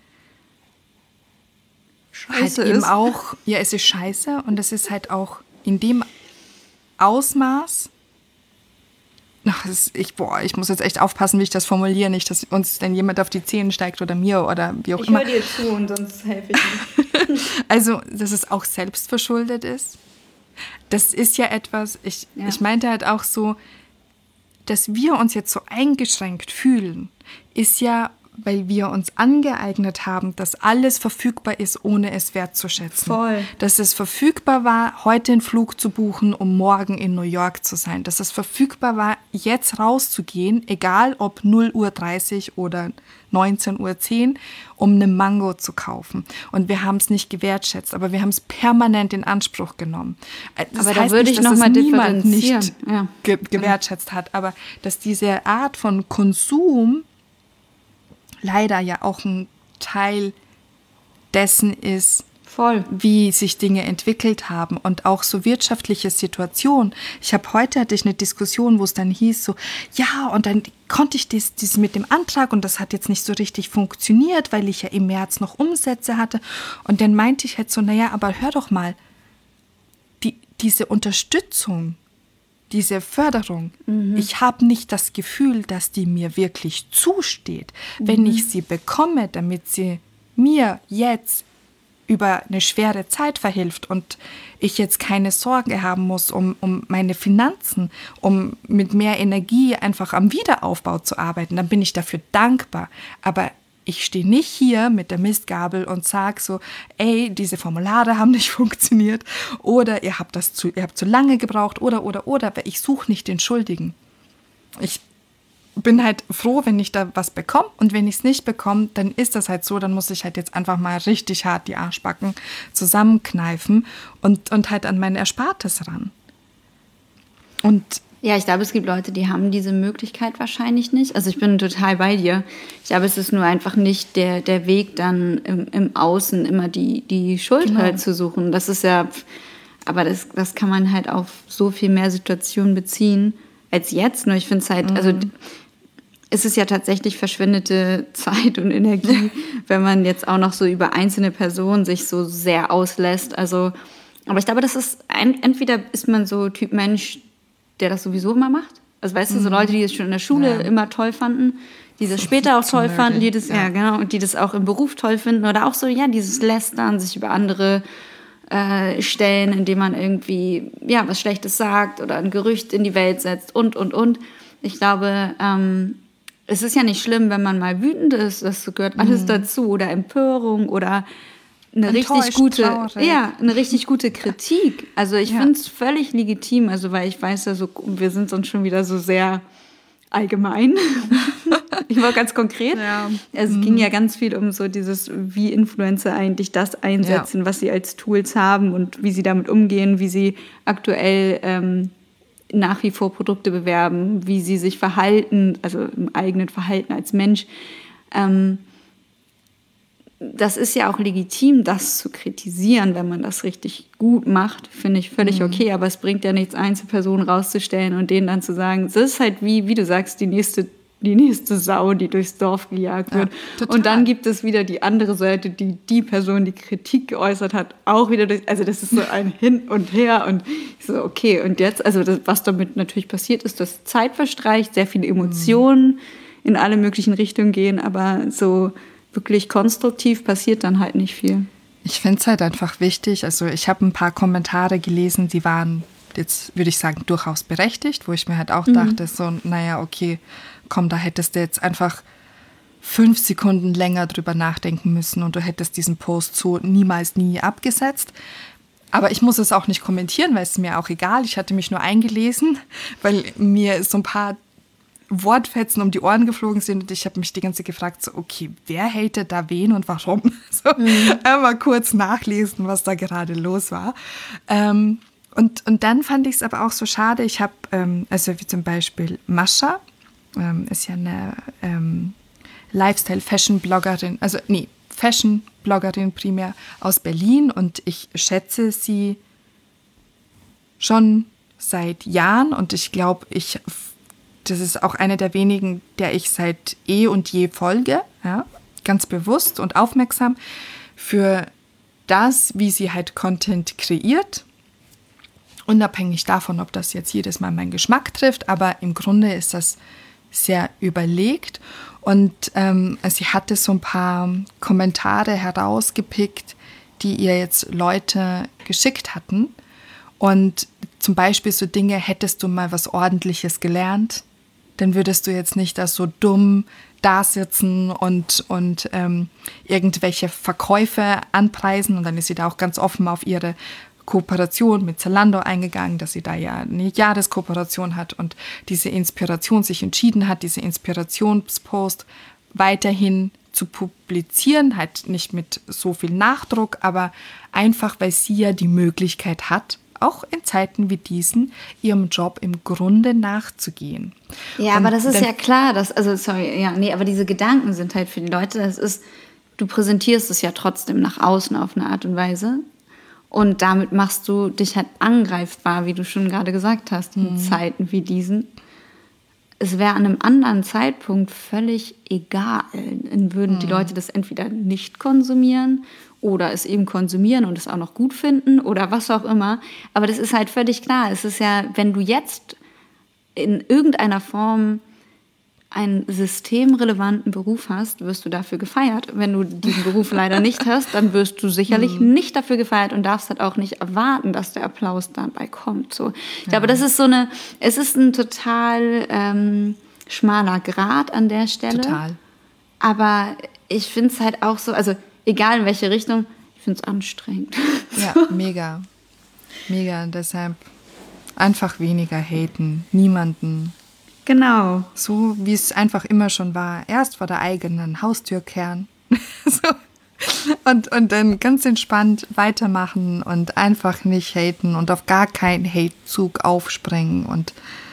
S2: scheiße halt eben ist. Auch, ja, es ist scheiße und es ist halt auch in dem Ausmaß, ach, ist, ich, boah, ich muss jetzt echt aufpassen, wie ich das formuliere, nicht, dass uns dann jemand auf die Zähne steigt oder mir oder wie auch
S3: ich
S2: immer.
S3: Ich höre dir zu und sonst helfe ich nicht.
S2: Also, dass es auch selbstverschuldet ist, das ist ja etwas, ich, ja. ich meinte halt auch so, dass wir uns jetzt so eingeschränkt fühlen, ist ja, weil wir uns angeeignet haben, dass alles verfügbar ist, ohne es wertzuschätzen.
S3: Voll.
S2: Dass es verfügbar war, heute einen Flug zu buchen, um morgen in New York zu sein. Dass es verfügbar war, jetzt rauszugehen, egal ob null Uhr dreißig oder neunzehn Uhr zehn, um eine Mango zu kaufen. Und wir haben es nicht gewertschätzt, aber wir haben es permanent in Anspruch genommen. Das
S3: aber
S2: heißt
S3: da würde
S2: nicht,
S3: ich noch mal
S2: niemand nicht
S3: ja.
S2: ge- gewertschätzt hat, aber dass diese Art von Konsum leider ja auch ein Teil dessen ist,
S3: Voll.
S2: Wie sich Dinge entwickelt haben und auch so wirtschaftliche Situationen. Ich habe heute hatte ich eine Diskussion, wo es dann hieß so, ja, und dann konnte ich das, das mit dem Antrag und das hat jetzt nicht so richtig funktioniert, weil ich ja im März noch Umsätze hatte. Und dann meinte ich halt so, naja, aber hör doch mal, die, diese Unterstützung, diese Förderung, mhm. ich habe nicht das Gefühl, dass die mir wirklich zusteht. Mhm. Wenn ich sie bekomme, damit sie mir jetzt über eine schwere Zeit verhilft und ich jetzt keine Sorge haben muss um, um meine Finanzen, um mit mehr Energie einfach am Wiederaufbau zu arbeiten, dann bin ich dafür dankbar. Aber ich stehe nicht hier mit der Mistgabel und sage so, ey, diese Formulare haben nicht funktioniert oder ihr habt das zu, ihr habt zu lange gebraucht oder, oder, oder, weil ich suche nicht den Schuldigen. Ich bin halt froh, wenn ich da was bekomme und wenn ich es nicht bekomme, dann ist das halt so, dann muss ich halt jetzt einfach mal richtig hart die Arschbacken zusammenkneifen und, und halt an mein Erspartes ran. Und
S3: ja, ich glaube, es gibt Leute, die haben diese Möglichkeit wahrscheinlich nicht. Also ich bin total bei dir. Ich glaube, es ist nur einfach nicht der, der Weg, dann im, im Außen immer die, die Schuld genau. halt zu suchen. Das ist ja, aber das, das kann man halt auf so viel mehr Situationen beziehen als jetzt. Nur ich finde es halt, mhm. also es ist ja tatsächlich verschwendete Zeit und Energie, wenn man jetzt auch noch so über einzelne Personen sich so sehr auslässt. Also, aber ich glaube, das ist ein, entweder ist man so Typ Mensch, der das sowieso immer macht. Also weißt du, so Leute, die das schon in der Schule ja. immer toll fanden, die das später auch toll fanden, die das, ja. ja genau, und die das auch im Beruf toll finden oder auch so, ja, dieses Lästern, sich über andere äh, stellen, indem man irgendwie, ja, was Schlechtes sagt oder ein Gerücht in die Welt setzt und, und, und. Ich glaube, ähm, es ist ja nicht schlimm, wenn man mal wütend ist, das gehört alles mhm. dazu, oder Empörung oder eine richtig gute, traurig. ja, eine richtig gute Kritik. Also ich ja. finde es völlig legitim, also weil ich weiß ja so, wir sind sonst schon wieder so sehr allgemein. Ich war ganz konkret. Ja. Es mhm. ging ja ganz viel um so dieses, wie Influencer eigentlich das einsetzen, ja. was sie als Tools haben und wie sie damit umgehen, wie sie aktuell ähm, nach wie vor Produkte bewerben, wie sie sich verhalten, also im eigenen Verhalten als Mensch. Ähm, das ist ja auch legitim, das zu kritisieren, wenn man das richtig gut macht, finde ich völlig mhm. okay, aber es bringt ja nichts, Einzelpersonen rauszustellen und denen dann zu sagen, das ist halt wie, wie du sagst, die nächste, die nächste Sau, die durchs Dorf gejagt wird. Ja, und dann gibt es wieder die andere Seite, die die Person, die Kritik geäußert hat, auch wieder durch, also das ist so ein Hin und Her und ich so, okay, und jetzt, also das, was damit natürlich passiert ist, dass Zeit verstreicht, sehr viele Emotionen mhm. in alle möglichen Richtungen gehen, aber so wirklich konstruktiv passiert dann halt nicht viel.
S2: Ich finde es halt einfach wichtig, also ich habe ein paar Kommentare gelesen, die waren jetzt, würde ich sagen, durchaus berechtigt, wo ich mir halt auch mhm. dachte, so, naja, okay, komm, da hättest du jetzt einfach fünf Sekunden länger drüber nachdenken müssen und du hättest diesen Post so niemals nie abgesetzt. Aber ich muss es auch nicht kommentieren, weil es ist mir auch egal. Ich hatte mich nur eingelesen, weil mir so ein paar Wortfetzen um die Ohren geflogen sind und ich habe mich die ganze Zeit gefragt, so, okay, wer hatet da wen und warum? So, mhm. einmal kurz nachlesen, was da gerade los war. Ähm, und, und dann fand ich es aber auch so schade, ich habe, ähm, also wie zum Beispiel Mascha, ähm, ist ja eine ähm, Lifestyle-Fashion-Bloggerin, also nee, Fashion-Bloggerin primär aus Berlin und ich schätze sie schon seit Jahren und ich glaube, ich das ist auch eine der wenigen, der ich seit eh und je folge, ja, ganz bewusst und aufmerksam für das, wie sie halt Content kreiert. Unabhängig davon, ob das jetzt jedes Mal meinen Geschmack trifft, aber im Grunde ist das sehr überlegt. Und ähm, sie hatte so ein paar Kommentare herausgepickt, die ihr jetzt Leute geschickt hatten. Und zum Beispiel so Dinge, hättest du mal was Ordentliches gelernt, dann würdest du jetzt nicht da so dumm da sitzen und, und ähm, irgendwelche Verkäufe anpreisen. Und dann ist sie da auch ganz offen auf ihre Kooperation mit Zalando eingegangen, dass sie da ja eine Jahreskooperation hat und diese Inspiration sich entschieden hat, diese Inspirationspost weiterhin zu publizieren, halt nicht mit so viel Nachdruck, aber einfach, weil sie ja die Möglichkeit hat, auch in Zeiten wie diesen, ihrem Job im Grunde nachzugehen.
S3: Ja, und aber das ist ja klar, dass, also sorry, ja, nee, aber diese Gedanken sind halt für die Leute, das ist, du präsentierst es ja trotzdem nach außen auf eine Art und Weise. Und damit machst du dich halt angreifbar, wie du schon gerade gesagt hast, in mhm. Zeiten wie diesen. Es wäre an einem anderen Zeitpunkt völlig egal. Dann würden mhm. die Leute das entweder nicht konsumieren oder es eben konsumieren und es auch noch gut finden oder was auch immer. Aber das ist halt völlig klar. Es ist ja, wenn du jetzt in irgendeiner Form einen systemrelevanten Beruf hast, wirst du dafür gefeiert. Wenn du diesen Beruf leider nicht hast, dann wirst du sicherlich mhm. nicht dafür gefeiert und darfst halt auch nicht erwarten, dass der Applaus dabei kommt. So. Ich ja. glaube, das ist so eine, es ist ein total ähm, schmaler Grat an der Stelle.
S2: Total.
S3: Aber ich finde es halt auch so, also egal in welche Richtung, ich finde es anstrengend.
S2: Ja, mega. Mega. Deshalb einfach weniger haten, niemanden.
S3: Genau.
S2: So wie es einfach immer schon war. Erst vor der eigenen Haustür kehren. so. und, und dann ganz entspannt weitermachen und einfach nicht haten und auf gar keinen Hate-Zug aufspringen und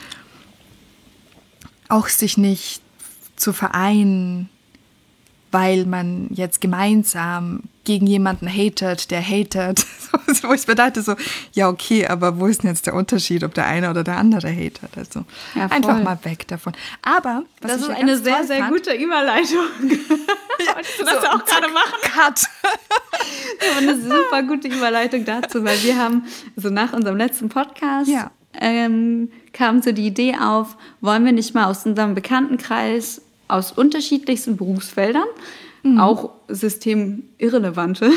S2: auch sich nicht zu vereinen, weil man jetzt gemeinsam gegen jemanden hatet, der hatet. So, wo ich mir dachte so, ja okay, aber wo ist denn jetzt der Unterschied, ob der eine oder der andere hatet? Also
S3: ja,
S2: einfach mal weg davon. Aber was
S3: das
S2: ich
S3: ist
S2: ja
S3: eine
S2: ganz
S3: sehr,
S2: toll
S3: sehr
S2: fand,
S3: gute Überleitung.
S2: ja,
S3: Wolltest du das
S2: so,
S3: auch gerade machen?
S2: Cut.
S3: Das war eine super gute Überleitung dazu, weil wir haben, also nach unserem letzten Podcast,
S2: ja.
S3: ähm, kam so die Idee auf, wollen wir nicht mal aus unserem Bekanntenkreis aus unterschiedlichsten Berufsfeldern, mhm. auch systemirrelevante,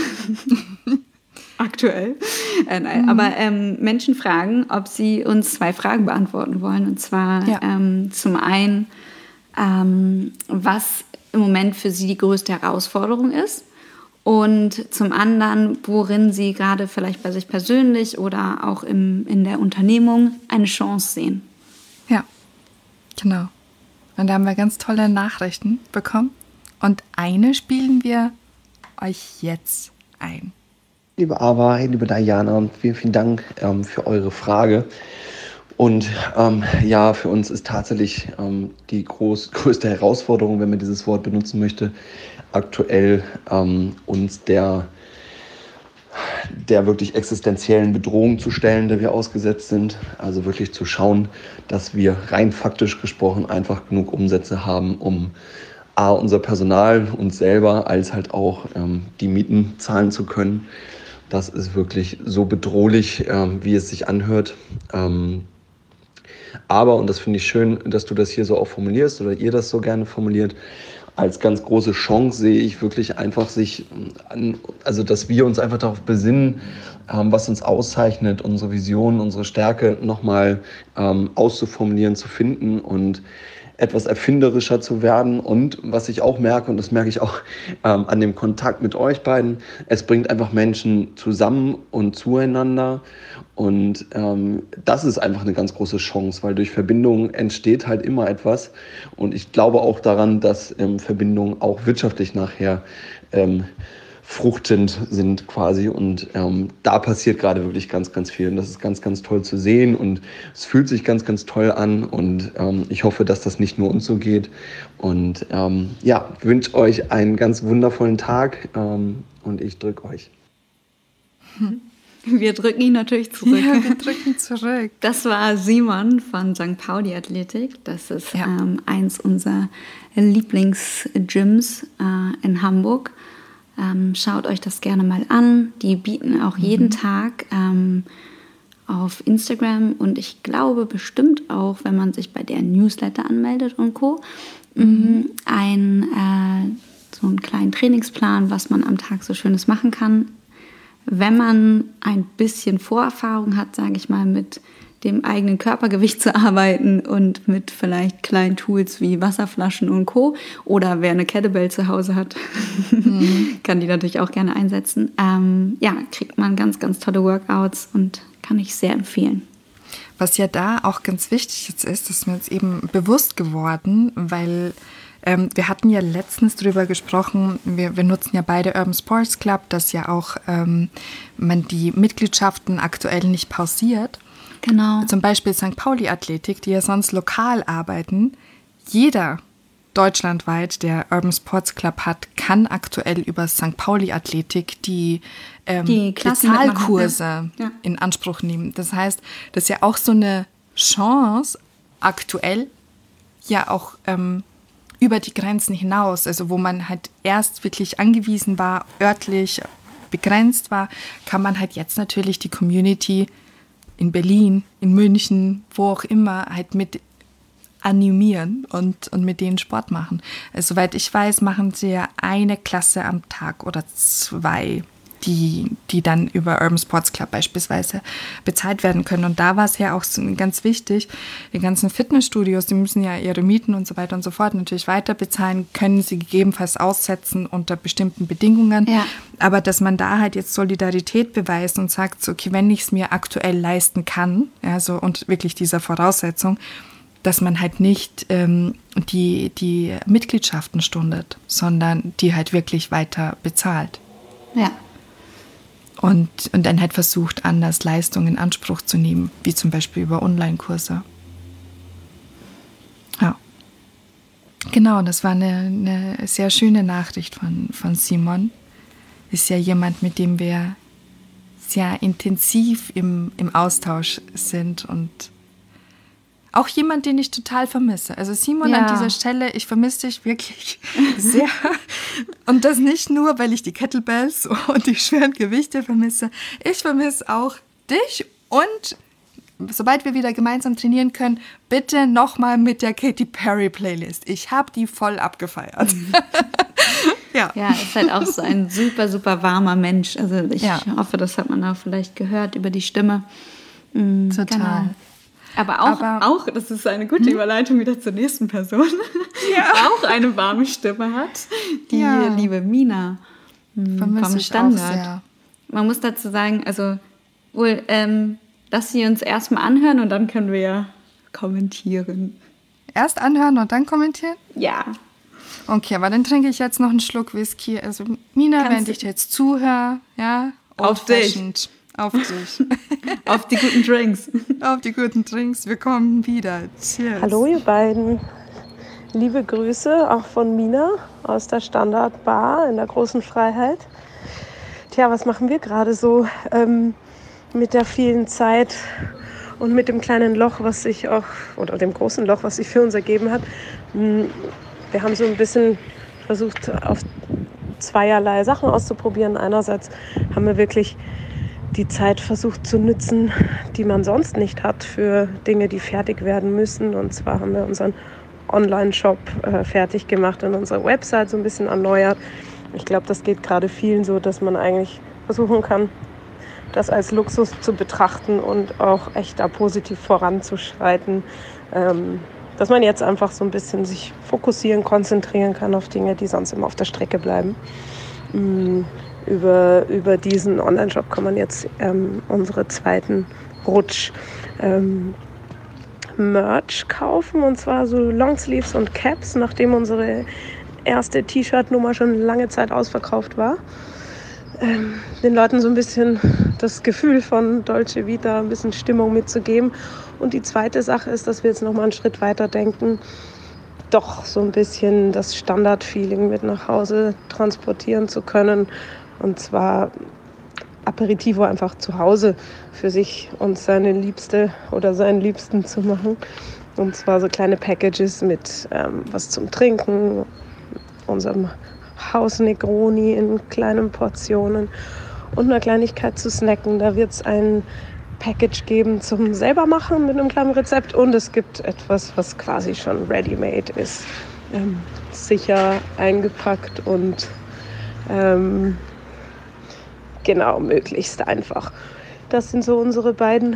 S3: aktuell, äh, nein, mhm. aber ähm, Menschen fragen, ob sie uns zwei Fragen beantworten wollen. Und zwar ja. ähm, zum einen, ähm, was im Moment für sie die größte Herausforderung ist und zum anderen, worin sie gerade vielleicht bei sich persönlich oder auch im, in der Unternehmung eine Chance sehen.
S2: Ja, genau. Und da haben wir ganz tolle Nachrichten bekommen. Und eine spielen wir euch jetzt ein.
S4: Liebe Ava, liebe Diana, vielen, vielen Dank ähm, für eure Frage. Und ähm, ja, für uns ist tatsächlich ähm, die groß, größte Herausforderung, wenn man dieses Wort benutzen möchte, aktuell ähm, uns der, der wirklich existenziellen Bedrohung zu stellen, der wir ausgesetzt sind. Also wirklich zu schauen, dass wir rein faktisch gesprochen einfach genug Umsätze haben, um A, unser Personal, uns selber, als halt auch ähm, die Mieten zahlen zu können. Das ist wirklich so bedrohlich, ähm, wie es sich anhört. Ähm, aber, und das finde ich schön, dass du das hier so auch formulierst oder ihr das so gerne formuliert, als ganz große Chance sehe ich wirklich einfach sich, an, also dass wir uns einfach darauf besinnen, ähm, was uns auszeichnet, unsere Vision, unsere Stärke nochmal ähm, auszuformulieren, zu finden und etwas erfinderischer zu werden. Und was ich auch merke, und das merke ich auch ähm, an dem Kontakt mit euch beiden, es bringt einfach Menschen zusammen und zueinander. Und ähm, das ist einfach eine ganz große Chance, weil durch Verbindung entsteht halt immer etwas. Und ich glaube auch daran, dass ähm, Verbindungen auch wirtschaftlich nachher ähm, fruchtend sind quasi. Und ähm, da passiert gerade wirklich ganz, ganz viel. Und das ist ganz, ganz toll zu sehen. Und es fühlt sich ganz, ganz toll an. Und ähm, ich hoffe, dass das nicht nur uns so geht. Und ähm, ja, wünsche euch einen ganz wundervollen Tag. Ähm, und ich drücke euch.
S3: Wir drücken ihn natürlich zurück.
S2: Ja, wir drücken zurück.
S3: Das war Simon von Sankt Pauli Athletik. Das ist ja. ähm, eins unserer Lieblingsgyms äh, in Hamburg. Ähm, schaut euch das gerne mal an. Die bieten auch mhm. jeden Tag ähm, auf Instagram und ich glaube bestimmt auch, wenn man sich bei der Newsletter anmeldet und Co., mhm. ein, äh, so einen kleinen Trainingsplan, was man am Tag so Schönes machen kann. Wenn man ein bisschen Vorerfahrung hat, sage ich mal, mit dem eigenen Körpergewicht zu arbeiten und mit vielleicht kleinen Tools wie Wasserflaschen und Co. Oder wer eine Kettlebell zu Hause hat, mhm. kann die natürlich auch gerne einsetzen. Ähm, ja, kriegt man ganz, ganz tolle Workouts und kann ich sehr empfehlen.
S2: Was ja da auch ganz wichtig jetzt ist, ist mir jetzt eben bewusst geworden, weil ähm, wir hatten ja letztens drüber gesprochen, wir, wir nutzen ja beide Urban Sports Club, dass ja auch ähm, man die Mitgliedschaften aktuell nicht pausiert.
S3: Genau.
S2: Zum Beispiel Sankt Pauli Athletik, die ja sonst lokal arbeiten. Jeder deutschlandweit der Urban Sports Club hat, kann aktuell über Sankt Pauli Athletik die, ähm,
S3: Die Klassen
S2: Bezahlkurse
S3: mitmachen, ja. Ja.
S2: in Anspruch nehmen. Das heißt, das ist ja auch so eine Chance aktuell, ja auch ähm, über die Grenzen hinaus, also wo man halt erst wirklich angewiesen war, örtlich begrenzt war, kann man halt jetzt natürlich die Community in Berlin, in München, wo auch immer, halt mit animieren und, und mit denen Sport machen. Also, soweit ich weiß, machen sie ja eine Klasse am Tag oder zwei, die, die dann über Urban Sports Club beispielsweise bezahlt werden können. Und da war es ja auch so ganz wichtig, die ganzen Fitnessstudios, die müssen ja ihre Mieten und so weiter und so fort natürlich weiter bezahlen, können sie gegebenenfalls aussetzen unter bestimmten Bedingungen.
S3: Ja.
S2: Aber dass man da halt jetzt Solidarität beweist und sagt, so, okay, wenn ich es mir aktuell leisten kann, ja, so, und wirklich dieser Voraussetzung, dass man halt nicht ähm, die, die Mitgliedschaften stundet, sondern die halt wirklich weiter bezahlt.
S3: Ja.
S2: Und, und dann halt versucht, anders Leistungen in Anspruch zu nehmen, wie zum Beispiel über Online-Kurse. Ja. Genau, das war eine, eine sehr schöne Nachricht von, von Simon. Ist ja jemand, mit dem wir sehr intensiv im, im Austausch sind und auch jemand, den ich total vermisse. Also Simon,
S3: Ja.
S2: an dieser Stelle, ich vermisse dich wirklich sehr. Und das nicht nur, weil ich die Kettlebells und die schweren Gewichte vermisse. Ich vermisse auch dich und sobald wir wieder gemeinsam trainieren können, bitte nochmal mit der Katy Perry Playlist. Ich habe die voll abgefeiert. ja.
S3: Ja, ist halt auch so ein super, super warmer Mensch. Also ich
S2: Ja.
S3: hoffe, das hat man auch vielleicht gehört über die Stimme. Mhm,
S2: Total.
S3: Genau. Aber auch,
S2: Aber-
S3: auch, das ist eine gute Überleitung wieder zur nächsten Person,
S2: Ja.
S3: auch eine warme Stimme hat, die
S2: Ja.
S3: liebe Mina hm,
S2: Vermisse
S3: vom
S2: ich auch
S3: Standard.
S2: sehr.
S3: Man muss dazu sagen, also wohl, ähm, dass sie uns erstmal anhören und dann können wir ja kommentieren.
S2: Erst anhören und dann kommentieren?
S3: Ja.
S2: Okay, aber dann trinke ich jetzt noch einen Schluck Whisky. Also Mina,
S3: Kannst
S2: wenn
S3: du-
S2: ich dir jetzt zuhöre, ja,
S3: Auf dich.
S2: old-fashioned. Auf dich.
S3: Auf die guten Drinks.
S2: Auf die guten Drinks. Wir kommen wieder. Cheers.
S5: Hallo ihr beiden. Liebe Grüße auch von Mina aus der Standardbar in der großen Freiheit. Tja, was machen wir gerade so ähm, mit der vielen Zeit und mit dem kleinen Loch, was sich auch, oder dem großen Loch, was sich für uns ergeben hat. Hm, Wir haben so ein bisschen versucht, auf zweierlei Sachen auszuprobieren. Einerseits haben wir wirklich die Zeit versucht zu nutzen, die man sonst nicht hat für Dinge, die fertig werden müssen. Und zwar haben wir unseren Online-Shop äh, fertig gemacht und unsere Website so ein bisschen erneuert. Ich glaube, das geht gerade vielen so, dass man eigentlich versuchen kann, das als Luxus zu betrachten und auch echt da positiv voranzuschreiten. Ähm, dass man jetzt einfach so ein bisschen sich fokussieren, konzentrieren kann auf Dinge, die sonst immer auf der Strecke bleiben. Mhm. Über, über diesen Online-Shop kann man jetzt ähm, unsere zweiten Rutsch ähm, Merch kaufen, und zwar so Longsleeves und Caps, nachdem unsere erste T-Shirt-Nummer schon lange Zeit ausverkauft war. Ähm, den Leuten so ein bisschen das Gefühl von Dolce Vita, ein bisschen Stimmung mitzugeben. Und die zweite Sache ist, dass wir jetzt nochmal einen Schritt weiter denken, doch so ein bisschen das Standard-Feeling mit nach Hause transportieren zu können. Und zwar Aperitivo einfach zu Hause für sich und seine Liebste oder seinen Liebsten zu machen. Und zwar so kleine Packages mit ähm, was zum Trinken, unserem Haus Negroni in kleinen Portionen und einer Kleinigkeit zu snacken. Da wird es ein Package geben zum selbermachen mit einem kleinen Rezept und es gibt etwas, was quasi schon ready-made ist. Ähm, sicher eingepackt und ähm, genau, möglichst einfach. Das sind so unsere beiden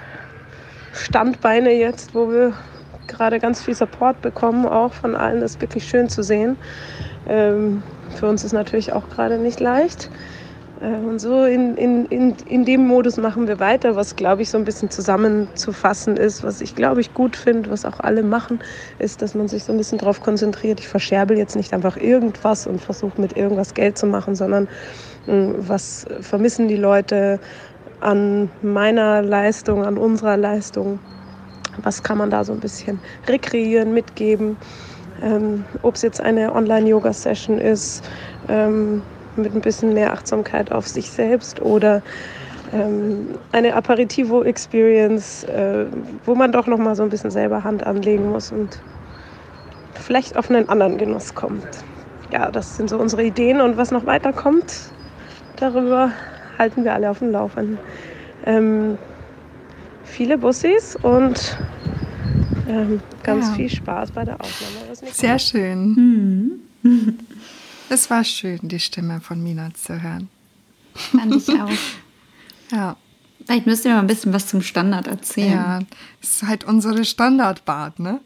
S5: Standbeine jetzt, wo wir gerade ganz viel Support bekommen, auch von allen. Das ist wirklich schön zu sehen. Ähm, für uns ist natürlich auch gerade nicht leicht. Äh, und so in, in, in, in dem Modus machen wir weiter, was, glaube ich, so ein bisschen zusammenzufassen ist. Was ich, glaube ich, gut finde, was auch alle machen, ist, dass man sich so ein bisschen darauf konzentriert. Ich verscherbel jetzt nicht einfach irgendwas und versuche mit irgendwas Geld zu machen, sondern mh, was vermissen die Leute an meiner Leistung, an unserer Leistung. Was kann man da so ein bisschen rekreieren, mitgeben? Ähm, ob es jetzt eine Online-Yoga-Session ist, ähm, mit ein bisschen mehr Achtsamkeit auf sich selbst oder ähm, eine Aperitivo-Experience, äh, wo man doch noch mal so ein bisschen selber Hand anlegen muss und vielleicht auf einen anderen Genuss kommt. Ja, das sind so unsere Ideen und was noch weiterkommt, darüber halten wir alle auf dem Laufenden. Ähm, viele Bussis und ähm, ganz
S2: Ja.
S5: viel Spaß bei der Aufnahme. Was nicht
S2: Sehr schön. Es war schön, die Stimme von Mina zu hören.
S3: Fand ich auch.
S2: Ja,
S3: Vielleicht müsst ihr mal ein bisschen was zum Standard erzählen.
S2: ja, das ist halt unsere Standardbad, ne?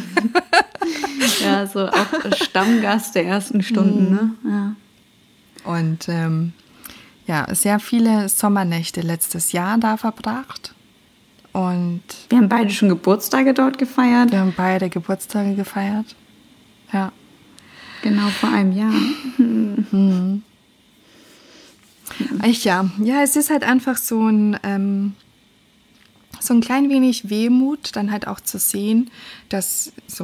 S3: Ja, so auch Stammgast der ersten Stunden, ne? Ja.
S2: Und ähm, ja, sehr viele Sommernächte letztes Jahr da verbracht. Und
S3: Wir haben beide schon Geburtstage dort gefeiert.
S2: wir haben beide Geburtstage gefeiert. Ja.
S3: Genau, vor einem Jahr.
S2: Ich, ja. ja, es ist halt einfach so ein, ähm, so ein klein wenig Wehmut, dann halt auch zu sehen, dass so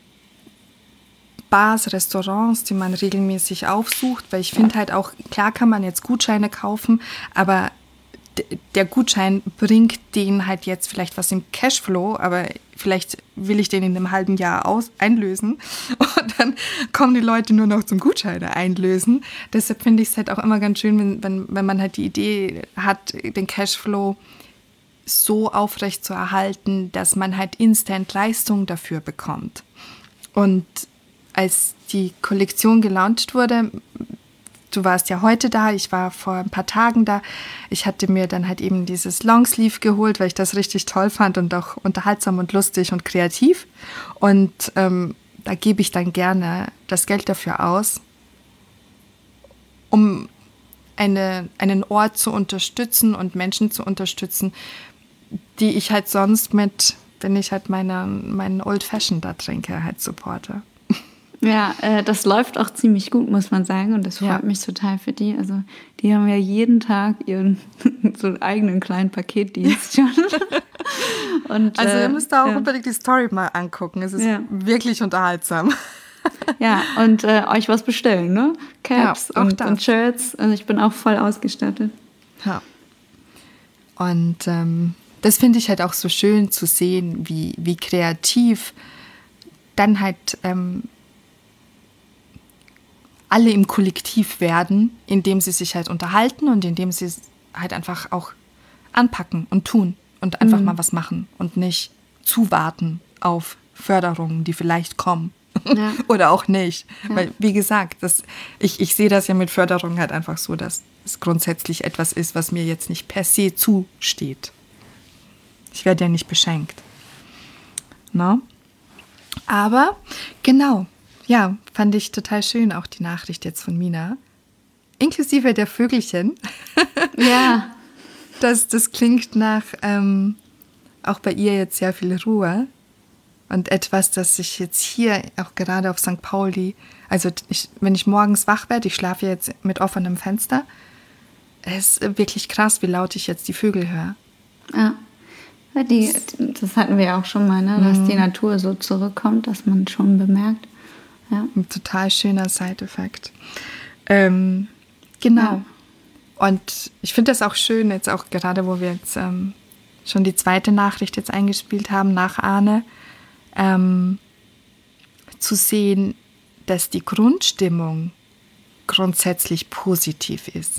S2: Bars, Restaurants, die man regelmäßig aufsucht, weil ich finde halt auch, klar kann man jetzt Gutscheine kaufen, aber d- der Gutschein bringt denen halt jetzt vielleicht was im Cashflow, aber vielleicht will ich den in einem halben Jahr aus einlösen und dann kommen die Leute nur noch zum Gutscheine einlösen. Deshalb finde ich es halt auch immer ganz schön, wenn, wenn, wenn man halt die Idee hat, den Cashflow so aufrecht zu erhalten, dass man halt instant Leistung dafür bekommt. Und als die Kollektion gelauncht wurde, du warst ja heute da, ich war vor ein paar Tagen da, ich hatte mir dann halt eben dieses Longsleeve geholt, weil ich das richtig toll fand und auch unterhaltsam und lustig und kreativ. Und ähm, da gebe ich dann gerne das Geld dafür aus, um eine, einen Ort zu unterstützen und Menschen zu unterstützen, die ich halt sonst mit, wenn ich halt meine, meinen Old Fashion da trinke, halt supporte.
S3: Ja, äh, das läuft auch ziemlich gut, muss man sagen. Und das freut
S2: Ja.
S3: mich total für die. Also die haben ja jeden Tag ihren so einen eigenen kleinen Paketdienst schon. Und,
S2: Also
S3: äh,
S2: ihr müsst da auch
S3: ja.
S2: unbedingt die Story mal angucken. Es ist
S3: Ja.
S2: wirklich unterhaltsam.
S3: Ja, und äh, euch was bestellen, ne? Caps
S2: Ja, auch
S3: und,
S2: das.
S3: und Shirts. Also ich bin auch voll ausgestattet.
S2: Ja. Und ähm, das finde ich halt auch so schön zu sehen, wie, wie kreativ dann halt ähm, alle im Kollektiv werden, indem sie sich halt unterhalten und indem sie halt einfach auch anpacken und tun und einfach mal was machen und nicht zuwarten auf Förderungen, die vielleicht kommen.
S3: Ja.
S2: Oder auch nicht.
S3: Ja.
S2: Weil, wie gesagt, das, ich, ich sehe das ja mit Förderung halt einfach so, dass es grundsätzlich etwas ist, was mir jetzt nicht per se zusteht. Ich werde ja nicht beschenkt. No? Aber, genau, ja, fand ich total schön, auch die Nachricht jetzt von Mina. Inklusive der Vögelchen.
S3: Ja.
S2: Das, das klingt nach ähm, auch bei ihr jetzt sehr viel Ruhe. Und etwas, das ich jetzt hier auch gerade auf Sankt Pauli, also ich, wenn ich morgens wach werde, ich schlafe jetzt mit offenem Fenster, es ist wirklich krass, wie laut ich jetzt die Vögel höre.
S3: Ja. Ja, die, das hatten wir ja auch schon mal, ne? Dass die Natur so zurückkommt, dass man schon bemerkt. Ja.
S2: Ein total schöner Side-Effekt. Ähm, genau.
S3: Ja.
S2: Und ich finde das auch schön, jetzt auch gerade, wo wir jetzt ähm, schon die zweite Nachricht jetzt eingespielt haben, nach Arne, ähm, zu sehen, dass die Grundstimmung grundsätzlich positiv ist.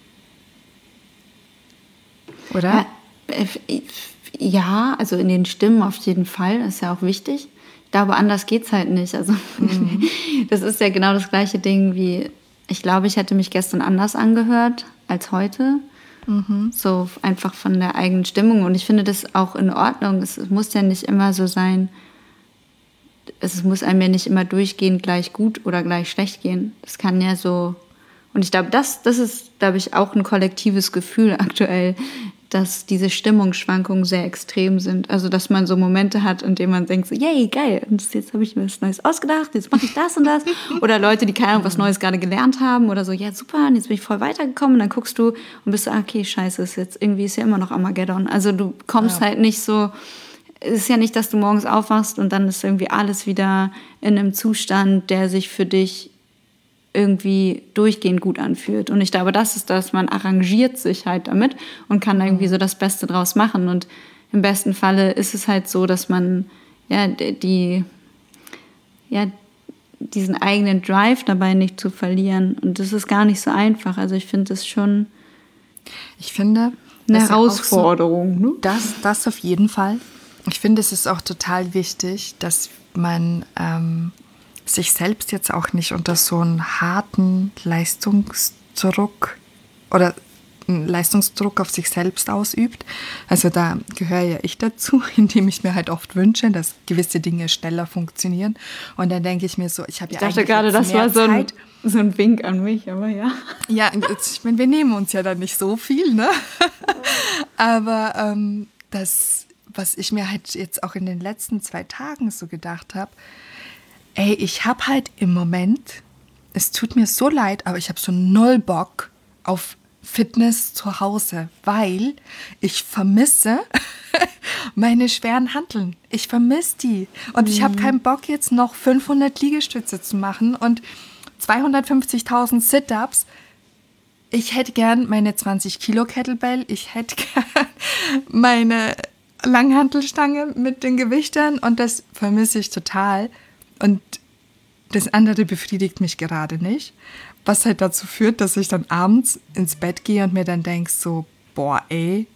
S2: Oder?
S3: Ja, äh, ja, also in den Stimmen auf jeden Fall, ist ja auch wichtig. Ich glaube, anders geht's halt nicht. Also mhm. Das ist ja genau das gleiche Ding wie, ich glaube, ich hätte mich gestern anders angehört als heute. Mhm. So einfach von der eigenen Stimmung. Und ich finde das auch in Ordnung. Es muss ja nicht immer so sein, es muss einem ja nicht immer durchgehend gleich gut oder gleich schlecht gehen. Das kann ja so. Und ich glaube, das, das ist, glaube ich, auch ein kollektives Gefühl aktuell, dass diese Stimmungsschwankungen sehr extrem sind. Also, dass man so Momente hat, in denen man denkt so, yay, geil, und jetzt habe ich mir was Neues ausgedacht, jetzt mache ich das und das. Oder Leute, die keine Ahnung, was Neues gerade gelernt haben oder so, ja, super, und jetzt bin ich voll weitergekommen. Und dann guckst du und bist so, okay, scheiße, ist jetzt irgendwie ist ja immer noch Armageddon. Also, du kommst ja. halt nicht so es ist ja nicht, dass du morgens aufwachst und dann ist irgendwie alles wieder in einem Zustand, der sich für dich irgendwie durchgehend gut anfühlt. Und ich glaube, das ist das, man arrangiert sich halt damit und kann irgendwie so das Beste draus machen. Und im besten Falle ist es halt so, dass man ja die, ja, diesen eigenen Drive dabei nicht zu verlieren. Und das ist gar nicht so einfach. Also ich finde das schon
S2: Ich finde
S3: eine
S2: das
S3: Herausforderung.
S2: Auch so,
S3: ne?
S2: das, das auf jeden Fall. Ich finde, es ist auch total wichtig, dass man ähm, sich selbst jetzt auch nicht unter so einen harten Leistungsdruck oder einen Leistungsdruck auf sich selbst ausübt. Also da gehöre ja ich dazu, indem ich mir halt oft wünsche, dass gewisse Dinge schneller funktionieren. Und dann denke ich mir so, ich habe ja
S3: Ich dachte
S2: eigentlich
S3: gerade,
S2: jetzt
S3: das
S2: mehr
S3: war so ein,
S2: Zeit.
S3: so ein Wink an mich, aber ja.
S2: Ja, ich meine, wir nehmen uns ja dann nicht so viel, ne? Aber ähm, das, was ich mir halt jetzt auch in den letzten zwei Tagen so gedacht habe, ey, ich habe halt im Moment, es tut mir so leid, aber ich habe so null Bock auf Fitness zu Hause, weil ich vermisse meine schweren Hanteln. Ich vermisse die. Und ich habe keinen Bock, jetzt noch fünfhundert Liegestütze zu machen und zweihundertfünfzigtausend Sit-Ups. Ich hätte gern meine zwanzig Kilo Kettlebell. Ich hätte gern meine Langhantelstange mit den Gewichtern. Und das vermisse ich total. Und das andere befriedigt mich gerade nicht. Was halt dazu führt, dass ich dann abends ins Bett gehe und mir dann denke so, boah, ey,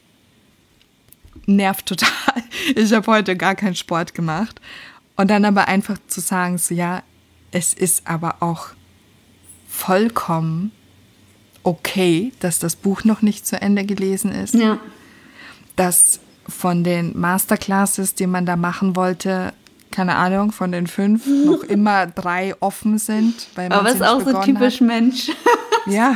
S2: nervt total. Ich habe heute gar keinen Sport gemacht. Und dann aber einfach zu sagen, so ja, es ist aber auch vollkommen okay, dass das Buch noch nicht zu Ende gelesen ist.
S3: Ja.
S2: Dass von den Masterclasses, die man da machen wollte, keine Ahnung, von den fünf noch immer drei offen sind. Weil man
S3: Aber es ist auch so typisch
S2: hat.
S3: Mensch,
S2: Ja,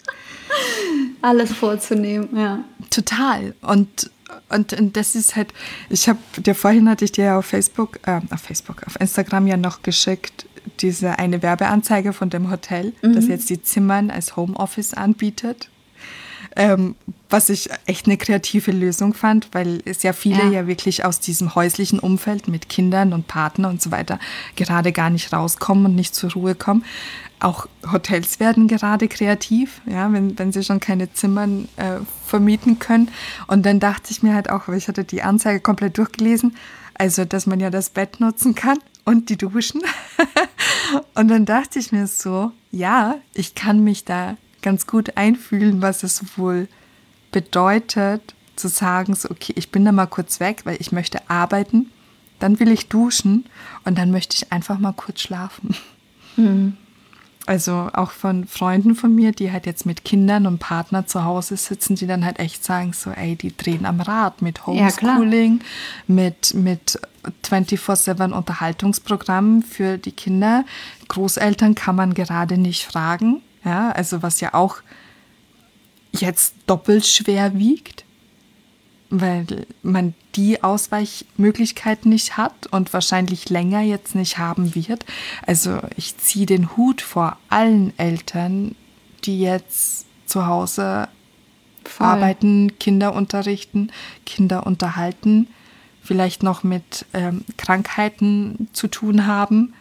S3: alles vorzunehmen, ja.
S2: total. Und, und, und das ist halt, ich habe dir vorhin, hatte ich dir ja auf Facebook, äh, auf Facebook, auf Instagram ja noch geschickt, diese eine Werbeanzeige von dem Hotel, mhm. das jetzt die Zimmern als Homeoffice anbietet. Ähm, was ich echt eine kreative Lösung fand, weil es ja viele
S3: Ja.
S2: ja wirklich aus diesem häuslichen Umfeld mit Kindern und Partner und so weiter gerade gar nicht rauskommen und nicht zur Ruhe kommen. Auch Hotels werden gerade kreativ, ja, wenn, wenn sie schon keine Zimmer äh, vermieten können. Und dann dachte ich mir halt auch, weil ich hatte die Anzeige komplett durchgelesen, also dass man ja das Bett nutzen kann und die Duschen. Und dann dachte ich mir so, ja, ich kann mich da ganz gut einfühlen, was es wohl bedeutet, zu sagen, so okay, ich bin da mal kurz weg, weil ich möchte arbeiten, dann will ich duschen und dann möchte ich einfach mal kurz schlafen.
S3: Mhm.
S2: Also auch von Freunden von mir, die halt jetzt mit Kindern und Partner zu Hause sitzen, die dann halt echt sagen so, ey, die drehen am Rad mit Homeschooling, ja, mit, mit vierundzwanzig sieben Unterhaltungsprogrammen für die Kinder. Großeltern kann man gerade nicht fragen, ja, also was ja auch jetzt doppelt schwer wiegt, weil man die Ausweichmöglichkeit nicht hat und wahrscheinlich länger jetzt nicht haben wird. Also ich ziehe den Hut vor allen Eltern, die jetzt zu Hause
S3: Voll.
S2: arbeiten, Kinder unterrichten, Kinder unterhalten, vielleicht noch mit ähm, Krankheiten zu tun haben.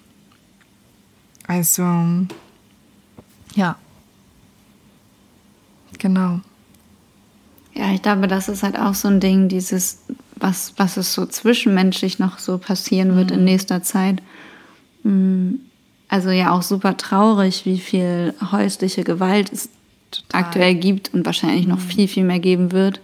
S2: Also, ja, genau.
S3: Ja, ich glaube, das ist halt auch so ein Ding, dieses, was, was es so zwischenmenschlich noch so passieren wird mhm. in nächster Zeit. Also ja auch super traurig, wie viel häusliche Gewalt es Total. aktuell gibt und wahrscheinlich noch mhm. viel, viel mehr geben wird.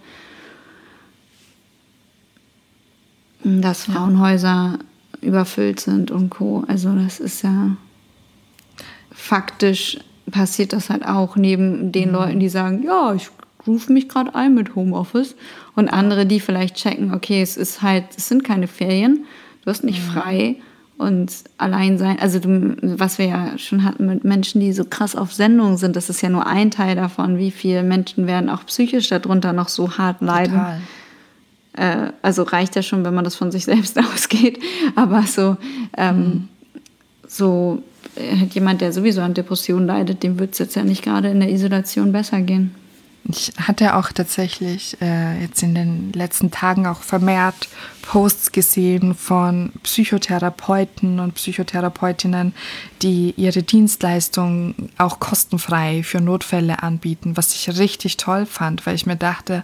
S3: Dass ja. Frauenhäuser überfüllt sind und Co. Also das ist ja faktisch passiert das halt auch neben den mhm. Leuten, die sagen, ja, ich rufe mich gerade ein mit Homeoffice, und andere, die vielleicht checken, okay, es ist halt, es sind keine Ferien, du hast nicht mhm. frei und allein sein, also du, was wir ja schon hatten mit Menschen, die so krass auf Sendung sind, das ist ja nur ein Teil davon, wie viele Menschen werden auch psychisch darunter noch so hart leiden.
S2: Total.
S3: Äh, also reicht ja schon, wenn man das von sich selbst ausgeht, aber so, ähm, mhm. so äh, jemand, der sowieso an Depressionen leidet, dem wird es jetzt ja nicht gerade in der Isolation besser gehen.
S2: Ich hatte auch tatsächlich äh, jetzt in den letzten Tagen auch vermehrt Posts gesehen von Psychotherapeuten und Psychotherapeutinnen, die ihre Dienstleistungen auch kostenfrei für Notfälle anbieten, was ich richtig toll fand, weil ich mir dachte,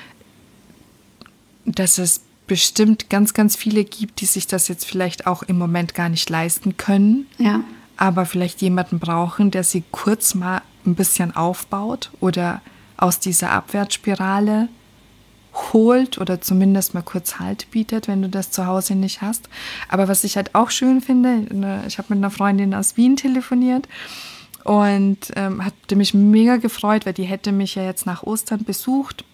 S2: dass es bestimmt ganz, ganz viele gibt, die sich das jetzt vielleicht auch im Moment gar nicht leisten können,
S3: Ja.
S2: aber vielleicht jemanden brauchen, der sie kurz mal ein bisschen aufbaut oder aus dieser Abwärtsspirale holt oder zumindest mal kurz Halt bietet, wenn du das zu Hause nicht hast. Aber was ich halt auch schön finde, ich habe mit einer Freundin aus Wien telefoniert und ähm, hatte mich mega gefreut, weil die hätte mich ja jetzt nach Ostern besucht.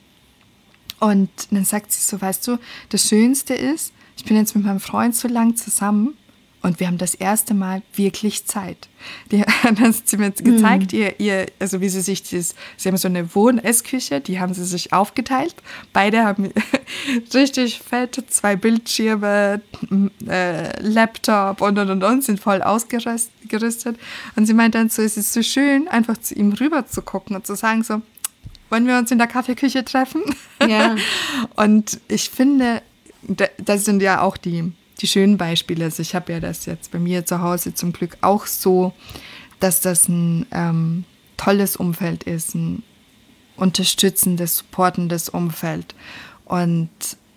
S2: Und dann sagt sie so, weißt du, das Schönste ist, ich bin jetzt mit meinem Freund so lang zusammen und wir haben das erste Mal wirklich Zeit. Die hat sie mir jetzt gezeigt, mm. ihr, ihr, also wie sie sich das, sie haben so eine Wohn-Essküche, die haben sie sich aufgeteilt. Beide haben richtig fett, zwei Bildschirme, äh, Laptop und und und und, sind voll ausgerüstet. Und sie meint dann so, es ist so schön, einfach zu ihm rüber zu gucken und zu sagen so, wollen wir uns in der Kaffeeküche treffen?
S3: Ja.
S2: Und ich finde, das sind ja auch die Die schönen Beispiele. Also ich habe ja das jetzt bei mir zu Hause zum Glück auch so, dass das ein ähm, tolles Umfeld ist, ein unterstützendes, supportendes Umfeld und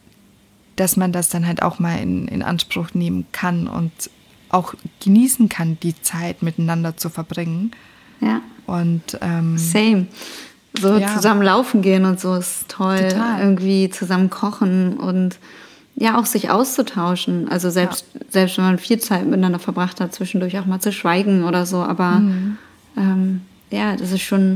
S2: dass man das dann halt auch mal in, in Anspruch nehmen kann und auch genießen kann, die Zeit miteinander zu verbringen.
S3: Ja.
S2: Und ähm,
S3: Same. So
S2: ja.
S3: zusammen laufen gehen und so ist toll.
S2: Total.
S3: Irgendwie zusammen kochen und ja, auch sich auszutauschen. Also selbst, ja. selbst wenn man viel Zeit miteinander verbracht hat, zwischendurch auch mal zu schweigen oder so. Aber mhm. ähm, ja, das ist schon,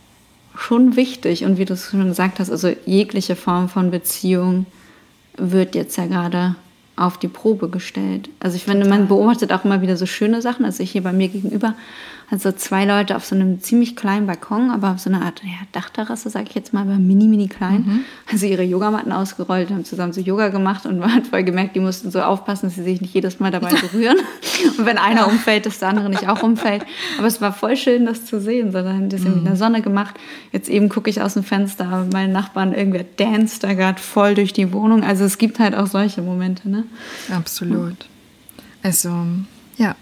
S3: schon wichtig. Und wie du es schon gesagt hast, also jegliche Form von Beziehung wird jetzt ja gerade auf die Probe gestellt. Also ich finde, man beobachtet auch immer wieder so schöne Sachen. Also ich hier bei mir gegenüber, also zwei Leute auf so einem ziemlich kleinen Balkon, aber auf so einer Art ja, Dachterrasse, sage ich jetzt mal, aber mini, mini klein. Mhm. Also ihre Yogamatten ausgerollt, haben zusammen so Yoga gemacht und man hat voll gemerkt, die mussten so aufpassen, dass sie sich nicht jedes Mal dabei berühren. Und wenn einer umfällt, dass der andere nicht auch umfällt. Aber es war voll schön, das zu sehen. So, dann haben die das mhm. in der Sonne gemacht. Jetzt eben gucke ich aus dem Fenster, meine Nachbarn, irgendwer danced da gerade voll durch die Wohnung. Also es gibt halt auch solche Momente, ne?
S2: Absolut. Also, ja.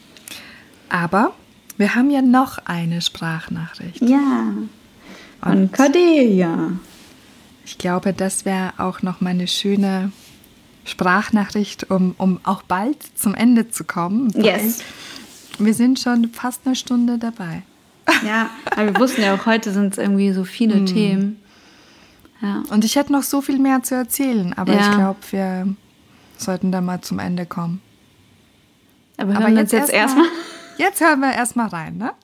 S2: Aber wir haben ja noch eine Sprachnachricht.
S3: Ja, von Cordelia.
S2: Ich glaube, das wäre auch noch mal eine schöne Sprachnachricht, um, um auch bald zum Ende zu kommen.
S3: Yes.
S2: Wir sind schon fast eine Stunde dabei.
S3: Ja, aber wir wussten ja auch, heute sind es irgendwie so viele mm. Themen. Ja.
S2: Und ich hätte noch so viel mehr zu erzählen, aber
S3: ja.
S2: ich glaube, wir sollten da mal zum Ende kommen.
S3: Aber hören aber wir jetzt, jetzt erstmal...
S2: Jetzt hören wir erstmal rein, ne?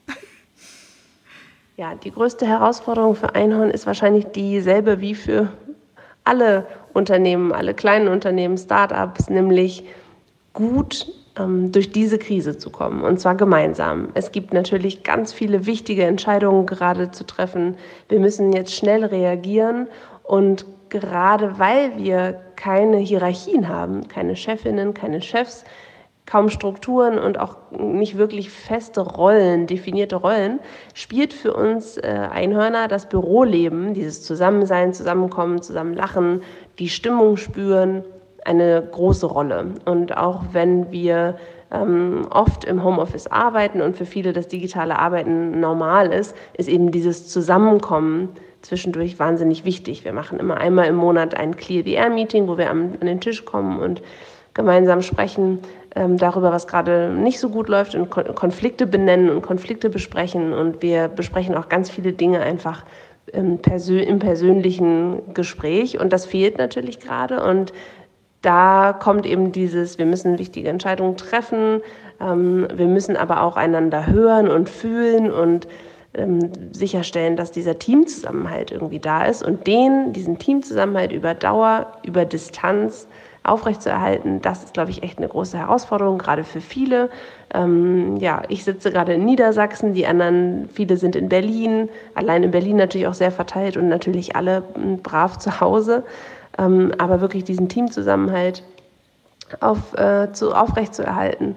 S5: Ja, die größte Herausforderung für Einhorn ist wahrscheinlich dieselbe wie für alle Unternehmen, alle kleinen Unternehmen, Start-ups, nämlich gut ähm, durch diese Krise zu kommen, und zwar gemeinsam. Es gibt natürlich ganz viele wichtige Entscheidungen gerade zu treffen. Wir müssen jetzt schnell reagieren, und gerade weil wir keine Hierarchien haben, keine Chefinnen, keine Chefs, kaum Strukturen und auch nicht wirklich feste Rollen, definierte Rollen, spielt für uns äh, Einhörner das Büroleben, dieses Zusammensein, Zusammenkommen, zusammen lachen, die Stimmung spüren, eine große Rolle. Und auch wenn wir ähm, oft im Homeoffice arbeiten und für viele das digitale Arbeiten normal ist, ist eben dieses Zusammenkommen zwischendurch wahnsinnig wichtig. Wir machen immer einmal im Monat ein Clear the Air Meeting, wo wir an, an den Tisch kommen und gemeinsam sprechen ähm, darüber, was gerade nicht so gut läuft, und Kon- Konflikte benennen und Konflikte besprechen. Und wir besprechen auch ganz viele Dinge einfach im, Persö- im persönlichen Gespräch. Und das fehlt natürlich gerade. Und da kommt eben dieses, wir müssen wichtige Entscheidungen treffen, ähm, wir müssen aber auch einander hören und fühlen und ähm, sicherstellen, dass dieser Teamzusammenhalt irgendwie da ist. Und den, diesen Teamzusammenhalt über Dauer, über Distanz aufrechtzuerhalten, das ist, glaube ich, echt eine große Herausforderung, gerade für viele. Ähm, ja, ich sitze gerade in Niedersachsen, die anderen, viele sind in Berlin, allein in Berlin natürlich auch sehr verteilt und natürlich alle brav zu Hause. Ähm, aber wirklich diesen Teamzusammenhalt auf, äh, zu, aufrechtzuerhalten,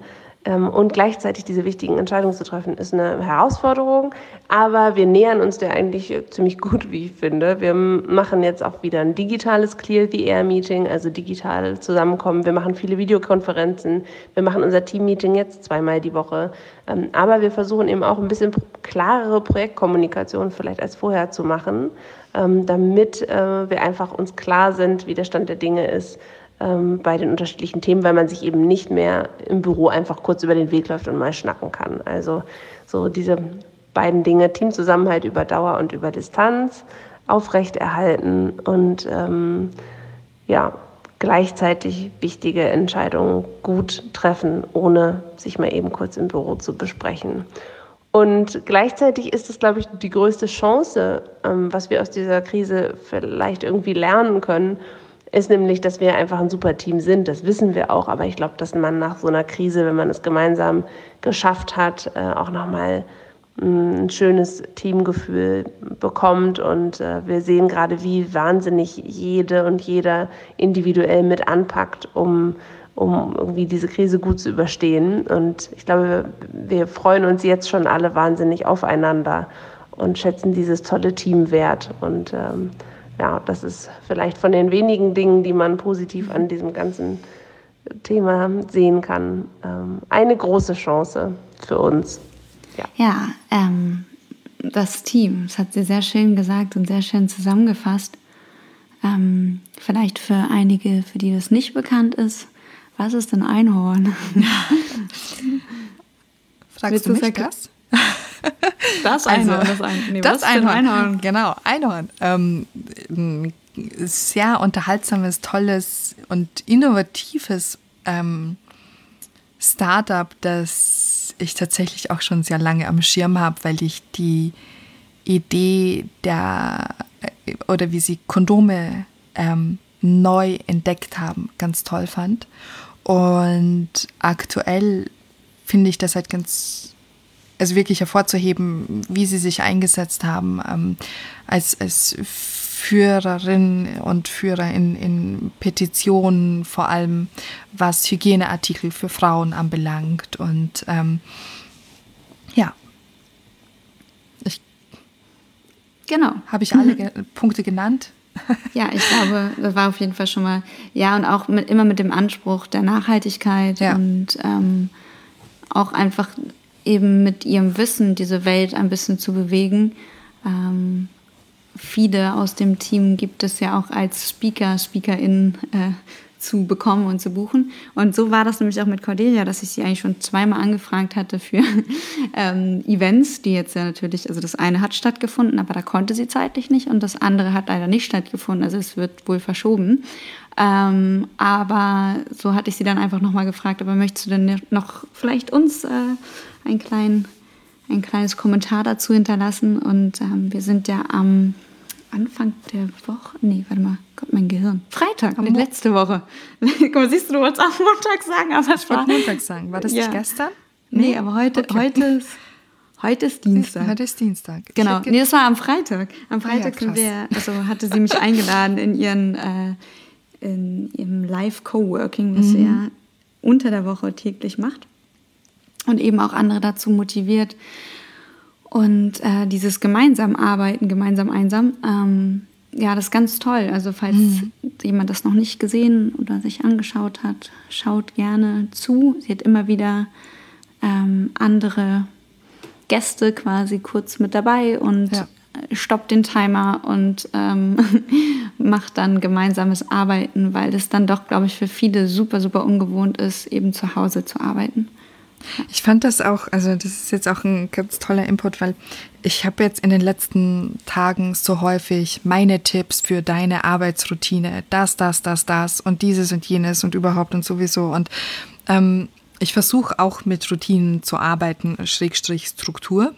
S5: Und gleichzeitig diese wichtigen Entscheidungen zu treffen, ist eine Herausforderung. Aber wir nähern uns der eigentlich ziemlich gut, wie ich finde. Wir machen jetzt auch wieder ein digitales Clear the Air Meeting, also digital zusammenkommen. Wir machen viele Videokonferenzen. Wir machen unser Team-Meeting jetzt zweimal die Woche. Aber wir versuchen eben auch ein bisschen klarere Projektkommunikation vielleicht als vorher zu machen, damit wir einfach uns klar sind, wie der Stand der Dinge ist bei den unterschiedlichen Themen, weil man sich eben nicht mehr im Büro einfach kurz über den Weg läuft und mal schnacken kann. Also so diese beiden Dinge, Teamzusammenhalt über Dauer und über Distanz, aufrechterhalten und ähm, ja, gleichzeitig wichtige Entscheidungen gut treffen, ohne sich mal eben kurz im Büro zu besprechen. Und gleichzeitig ist es, glaube ich, die größte Chance, ähm, was wir aus dieser Krise vielleicht irgendwie lernen können, ist nämlich, dass wir einfach ein super Team sind. Das wissen wir auch. Aber ich glaube, dass man nach so einer Krise, wenn man es gemeinsam geschafft hat, äh, auch nochmal ein schönes Teamgefühl bekommt. Und äh, wir sehen gerade, wie wahnsinnig jede und jeder individuell mit anpackt, um, um irgendwie diese Krise gut zu überstehen. Und ich glaube, wir, wir freuen uns jetzt schon alle wahnsinnig aufeinander und schätzen dieses tolle Team wert. Und ähm, ja, das ist vielleicht von den wenigen Dingen, die man positiv an diesem ganzen Thema sehen kann, eine große Chance für uns.
S3: Ja, ja ähm, das Team, das hat sie sehr schön gesagt und sehr schön zusammengefasst. Ähm, vielleicht für einige, für die das nicht bekannt ist, was ist ein Einhorn?
S2: Fragst du mich das?
S3: Das Einhorn, also, das, ein, nee,
S2: das Einhorn, Einhorn, genau, Einhorn. Ähm, ein sehr unterhaltsames, tolles und innovatives ähm, Startup, das ich tatsächlich auch schon sehr lange am Schirm habe, weil ich die Idee der, oder wie sie Kondome ähm, neu entdeckt haben, ganz toll fand. Und aktuell finde ich das halt ganz, also wirklich hervorzuheben, wie sie sich eingesetzt haben, ähm, als, als Führerin und Führer in, in Petitionen, vor allem was Hygieneartikel für Frauen anbelangt. Und ähm, ja, ich,
S3: genau.
S2: Habe ich alle ge- Punkte genannt?
S3: Ja, ich glaube, das war auf jeden Fall schon mal, ja, und auch mit, immer mit dem Anspruch der Nachhaltigkeit ja. und ähm, auch einfach eben mit ihrem Wissen diese Welt ein bisschen zu bewegen. Ähm, viele aus dem Team gibt es ja auch als Speaker, SpeakerInnen äh, zu bekommen und zu buchen. Und so war das nämlich auch mit Cordelia, dass ich sie eigentlich schon zweimal angefragt hatte für ähm, Events, die jetzt ja natürlich, also das eine hat stattgefunden, aber da konnte sie zeitlich nicht und das andere hat leider nicht stattgefunden, also es wird wohl verschoben. Ähm, aber so hatte ich sie dann einfach nochmal gefragt, aber möchtest du denn noch vielleicht uns äh, einen kleinen, ein kleines Kommentar dazu hinterlassen? Und ähm, wir sind ja am Anfang der Woche, nee, warte mal, kommt mein Gehirn. Freitag, die letzte Woche. Guck mal, siehst du, du wolltest auch Montag sagen, aber es war...
S2: Montag sagen, war das ja. nicht gestern?
S3: Nee, nee aber heute, okay. heute, ist, heute ist Dienstag.
S2: Heute ist Dienstag.
S3: Genau, nee, das war am Freitag. Am Freitag ah, ja, sind wir, also hatte sie mich eingeladen in ihren, äh, in ihrem Live-Coworking, was mhm. sie ja unter der Woche täglich macht. Und eben auch andere dazu motiviert. Und äh, dieses gemeinsam Arbeiten, gemeinsam einsam, ähm, ja, das ist ganz toll. Also falls mhm. jemand das noch nicht gesehen oder sich angeschaut hat, schaut gerne zu. Sie hat immer wieder ähm, andere Gäste quasi kurz mit dabei und ja. stoppt den Timer und ähm, macht dann gemeinsames Arbeiten, weil das dann doch, glaube ich, für viele super, super ungewohnt ist, eben zu Hause zu arbeiten.
S2: Ich fand das auch, also das ist jetzt auch ein ganz toller Input, weil ich habe jetzt in den letzten Tagen so häufig meine Tipps für deine Arbeitsroutine, das, das, das, das und dieses und jenes und überhaupt und sowieso. Und ähm, ich versuche auch mit Routinen zu arbeiten, Schrägstrich Struktur.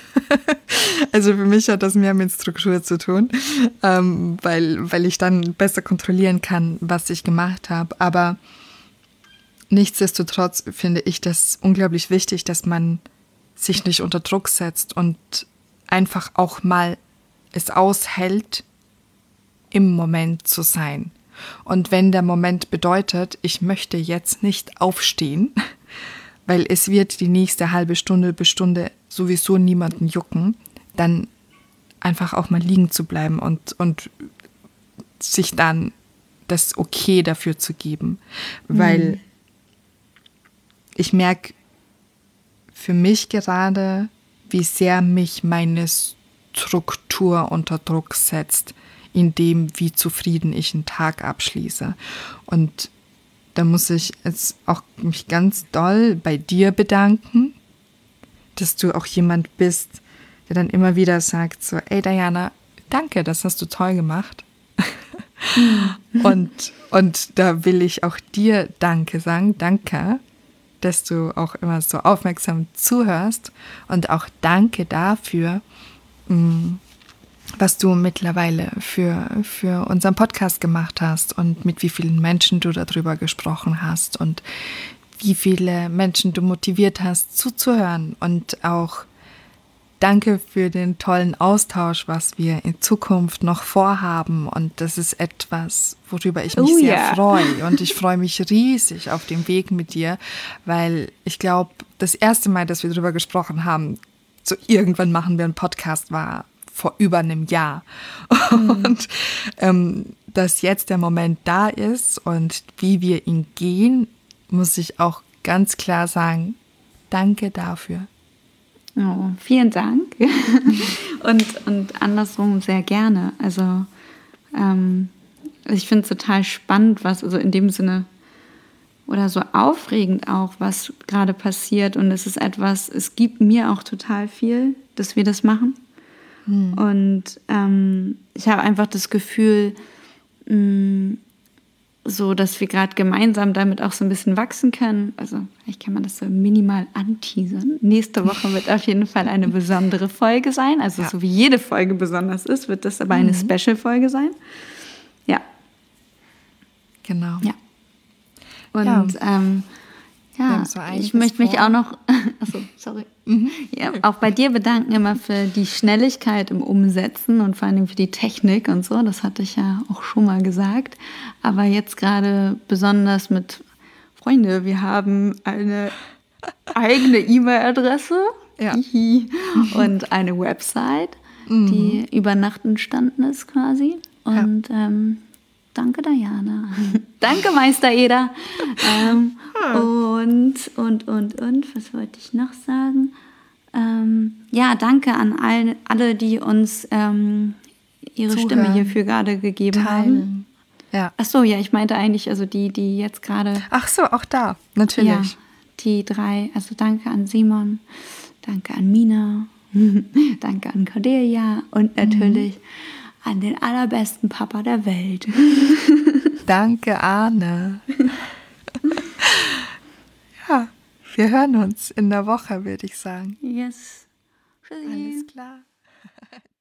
S2: Also für mich hat das mehr mit Struktur zu tun, ähm, weil, weil ich dann besser kontrollieren kann, was ich gemacht habe. Aber nichtsdestotrotz finde ich das unglaublich wichtig, dass man sich nicht unter Druck setzt und einfach auch mal es aushält, im Moment zu sein. Und wenn der Moment bedeutet, ich möchte jetzt nicht aufstehen, weil es wird die nächste halbe Stunde bis Stunde sowieso niemanden jucken, dann einfach auch mal liegen zu bleiben und, und sich dann das Okay dafür zu geben. Weil mhm. ich merke für mich gerade, wie sehr mich meine Struktur unter Druck setzt, in dem, wie zufrieden ich einen Tag abschließe. Und da muss ich jetzt auch mich ganz doll bei dir bedanken, dass du auch jemand bist, der dann immer wieder sagt so, ey Diana, danke, das hast du toll gemacht. und, und da will ich auch dir Danke sagen, danke, dass du auch immer so aufmerksam zuhörst und auch danke dafür, was du mittlerweile für, für unseren Podcast gemacht hast und mit wie vielen Menschen du darüber gesprochen hast und wie viele Menschen du motiviert hast, zuzuhören. Und auch danke für den tollen Austausch, was wir in Zukunft noch vorhaben. Und das ist etwas, worüber ich mich
S3: oh,
S2: sehr
S3: yeah.
S2: freue. Und ich freue mich riesig auf den Weg mit dir, weil ich glaube, das erste Mal, dass wir darüber gesprochen haben, so irgendwann machen wir einen Podcast, war vor über einem Jahr. Mhm. Und ähm, dass jetzt der Moment da ist und wie wir ihn gehen, muss ich auch ganz klar sagen, danke dafür.
S3: Oh, vielen Dank. und, und andersrum sehr gerne. Also ähm, ich finde es total spannend, was, also in dem Sinne, oder so aufregend auch, was gerade passiert. Und es ist etwas, es gibt mir auch total viel, dass wir das machen. Hm. Und ähm, ich habe einfach das Gefühl, mh, so, dass wir gerade gemeinsam damit auch so ein bisschen wachsen können. Also vielleicht kann man das so minimal anteasern. Nächste Woche wird auf jeden Fall eine besondere Folge sein. Also ja. So wie jede Folge besonders ist, wird das aber eine mhm. Special-Folge sein. Ja.
S2: Genau.
S3: Ja. Und ja, ähm, ja so ich möchte mich vor. auch noch, achso, sorry, mhm. ja, auch bei dir bedanken immer für die Schnelligkeit im Umsetzen und vor allem für die Technik und so. Das hatte ich ja auch schon mal gesagt. Aber jetzt gerade besonders mit Freunde, wir haben eine eigene E-Mail-Adresse ja. und eine Website, mhm. die über Nacht entstanden ist quasi. Und ja. ähm, danke, Diana. Danke, Meister Eder. ähm, und, und, und, und, was wollte ich noch sagen? Ähm, ja, danke an all, alle, die uns ähm, ihre Zuhören. Stimme hierfür gerade gegeben Teilen. haben.
S2: Ja.
S3: Ach so, ja, ich meinte eigentlich, also die, die jetzt gerade...
S2: Ach so, auch da, natürlich.
S3: Ja, die drei, also danke an Simon, danke an Mina, danke an Cordelia und natürlich... Mhm. an den allerbesten Papa der Welt.
S2: Danke, Arne. Ja, wir hören uns in der Woche, würde ich sagen.
S3: Yes.
S2: Alles klar.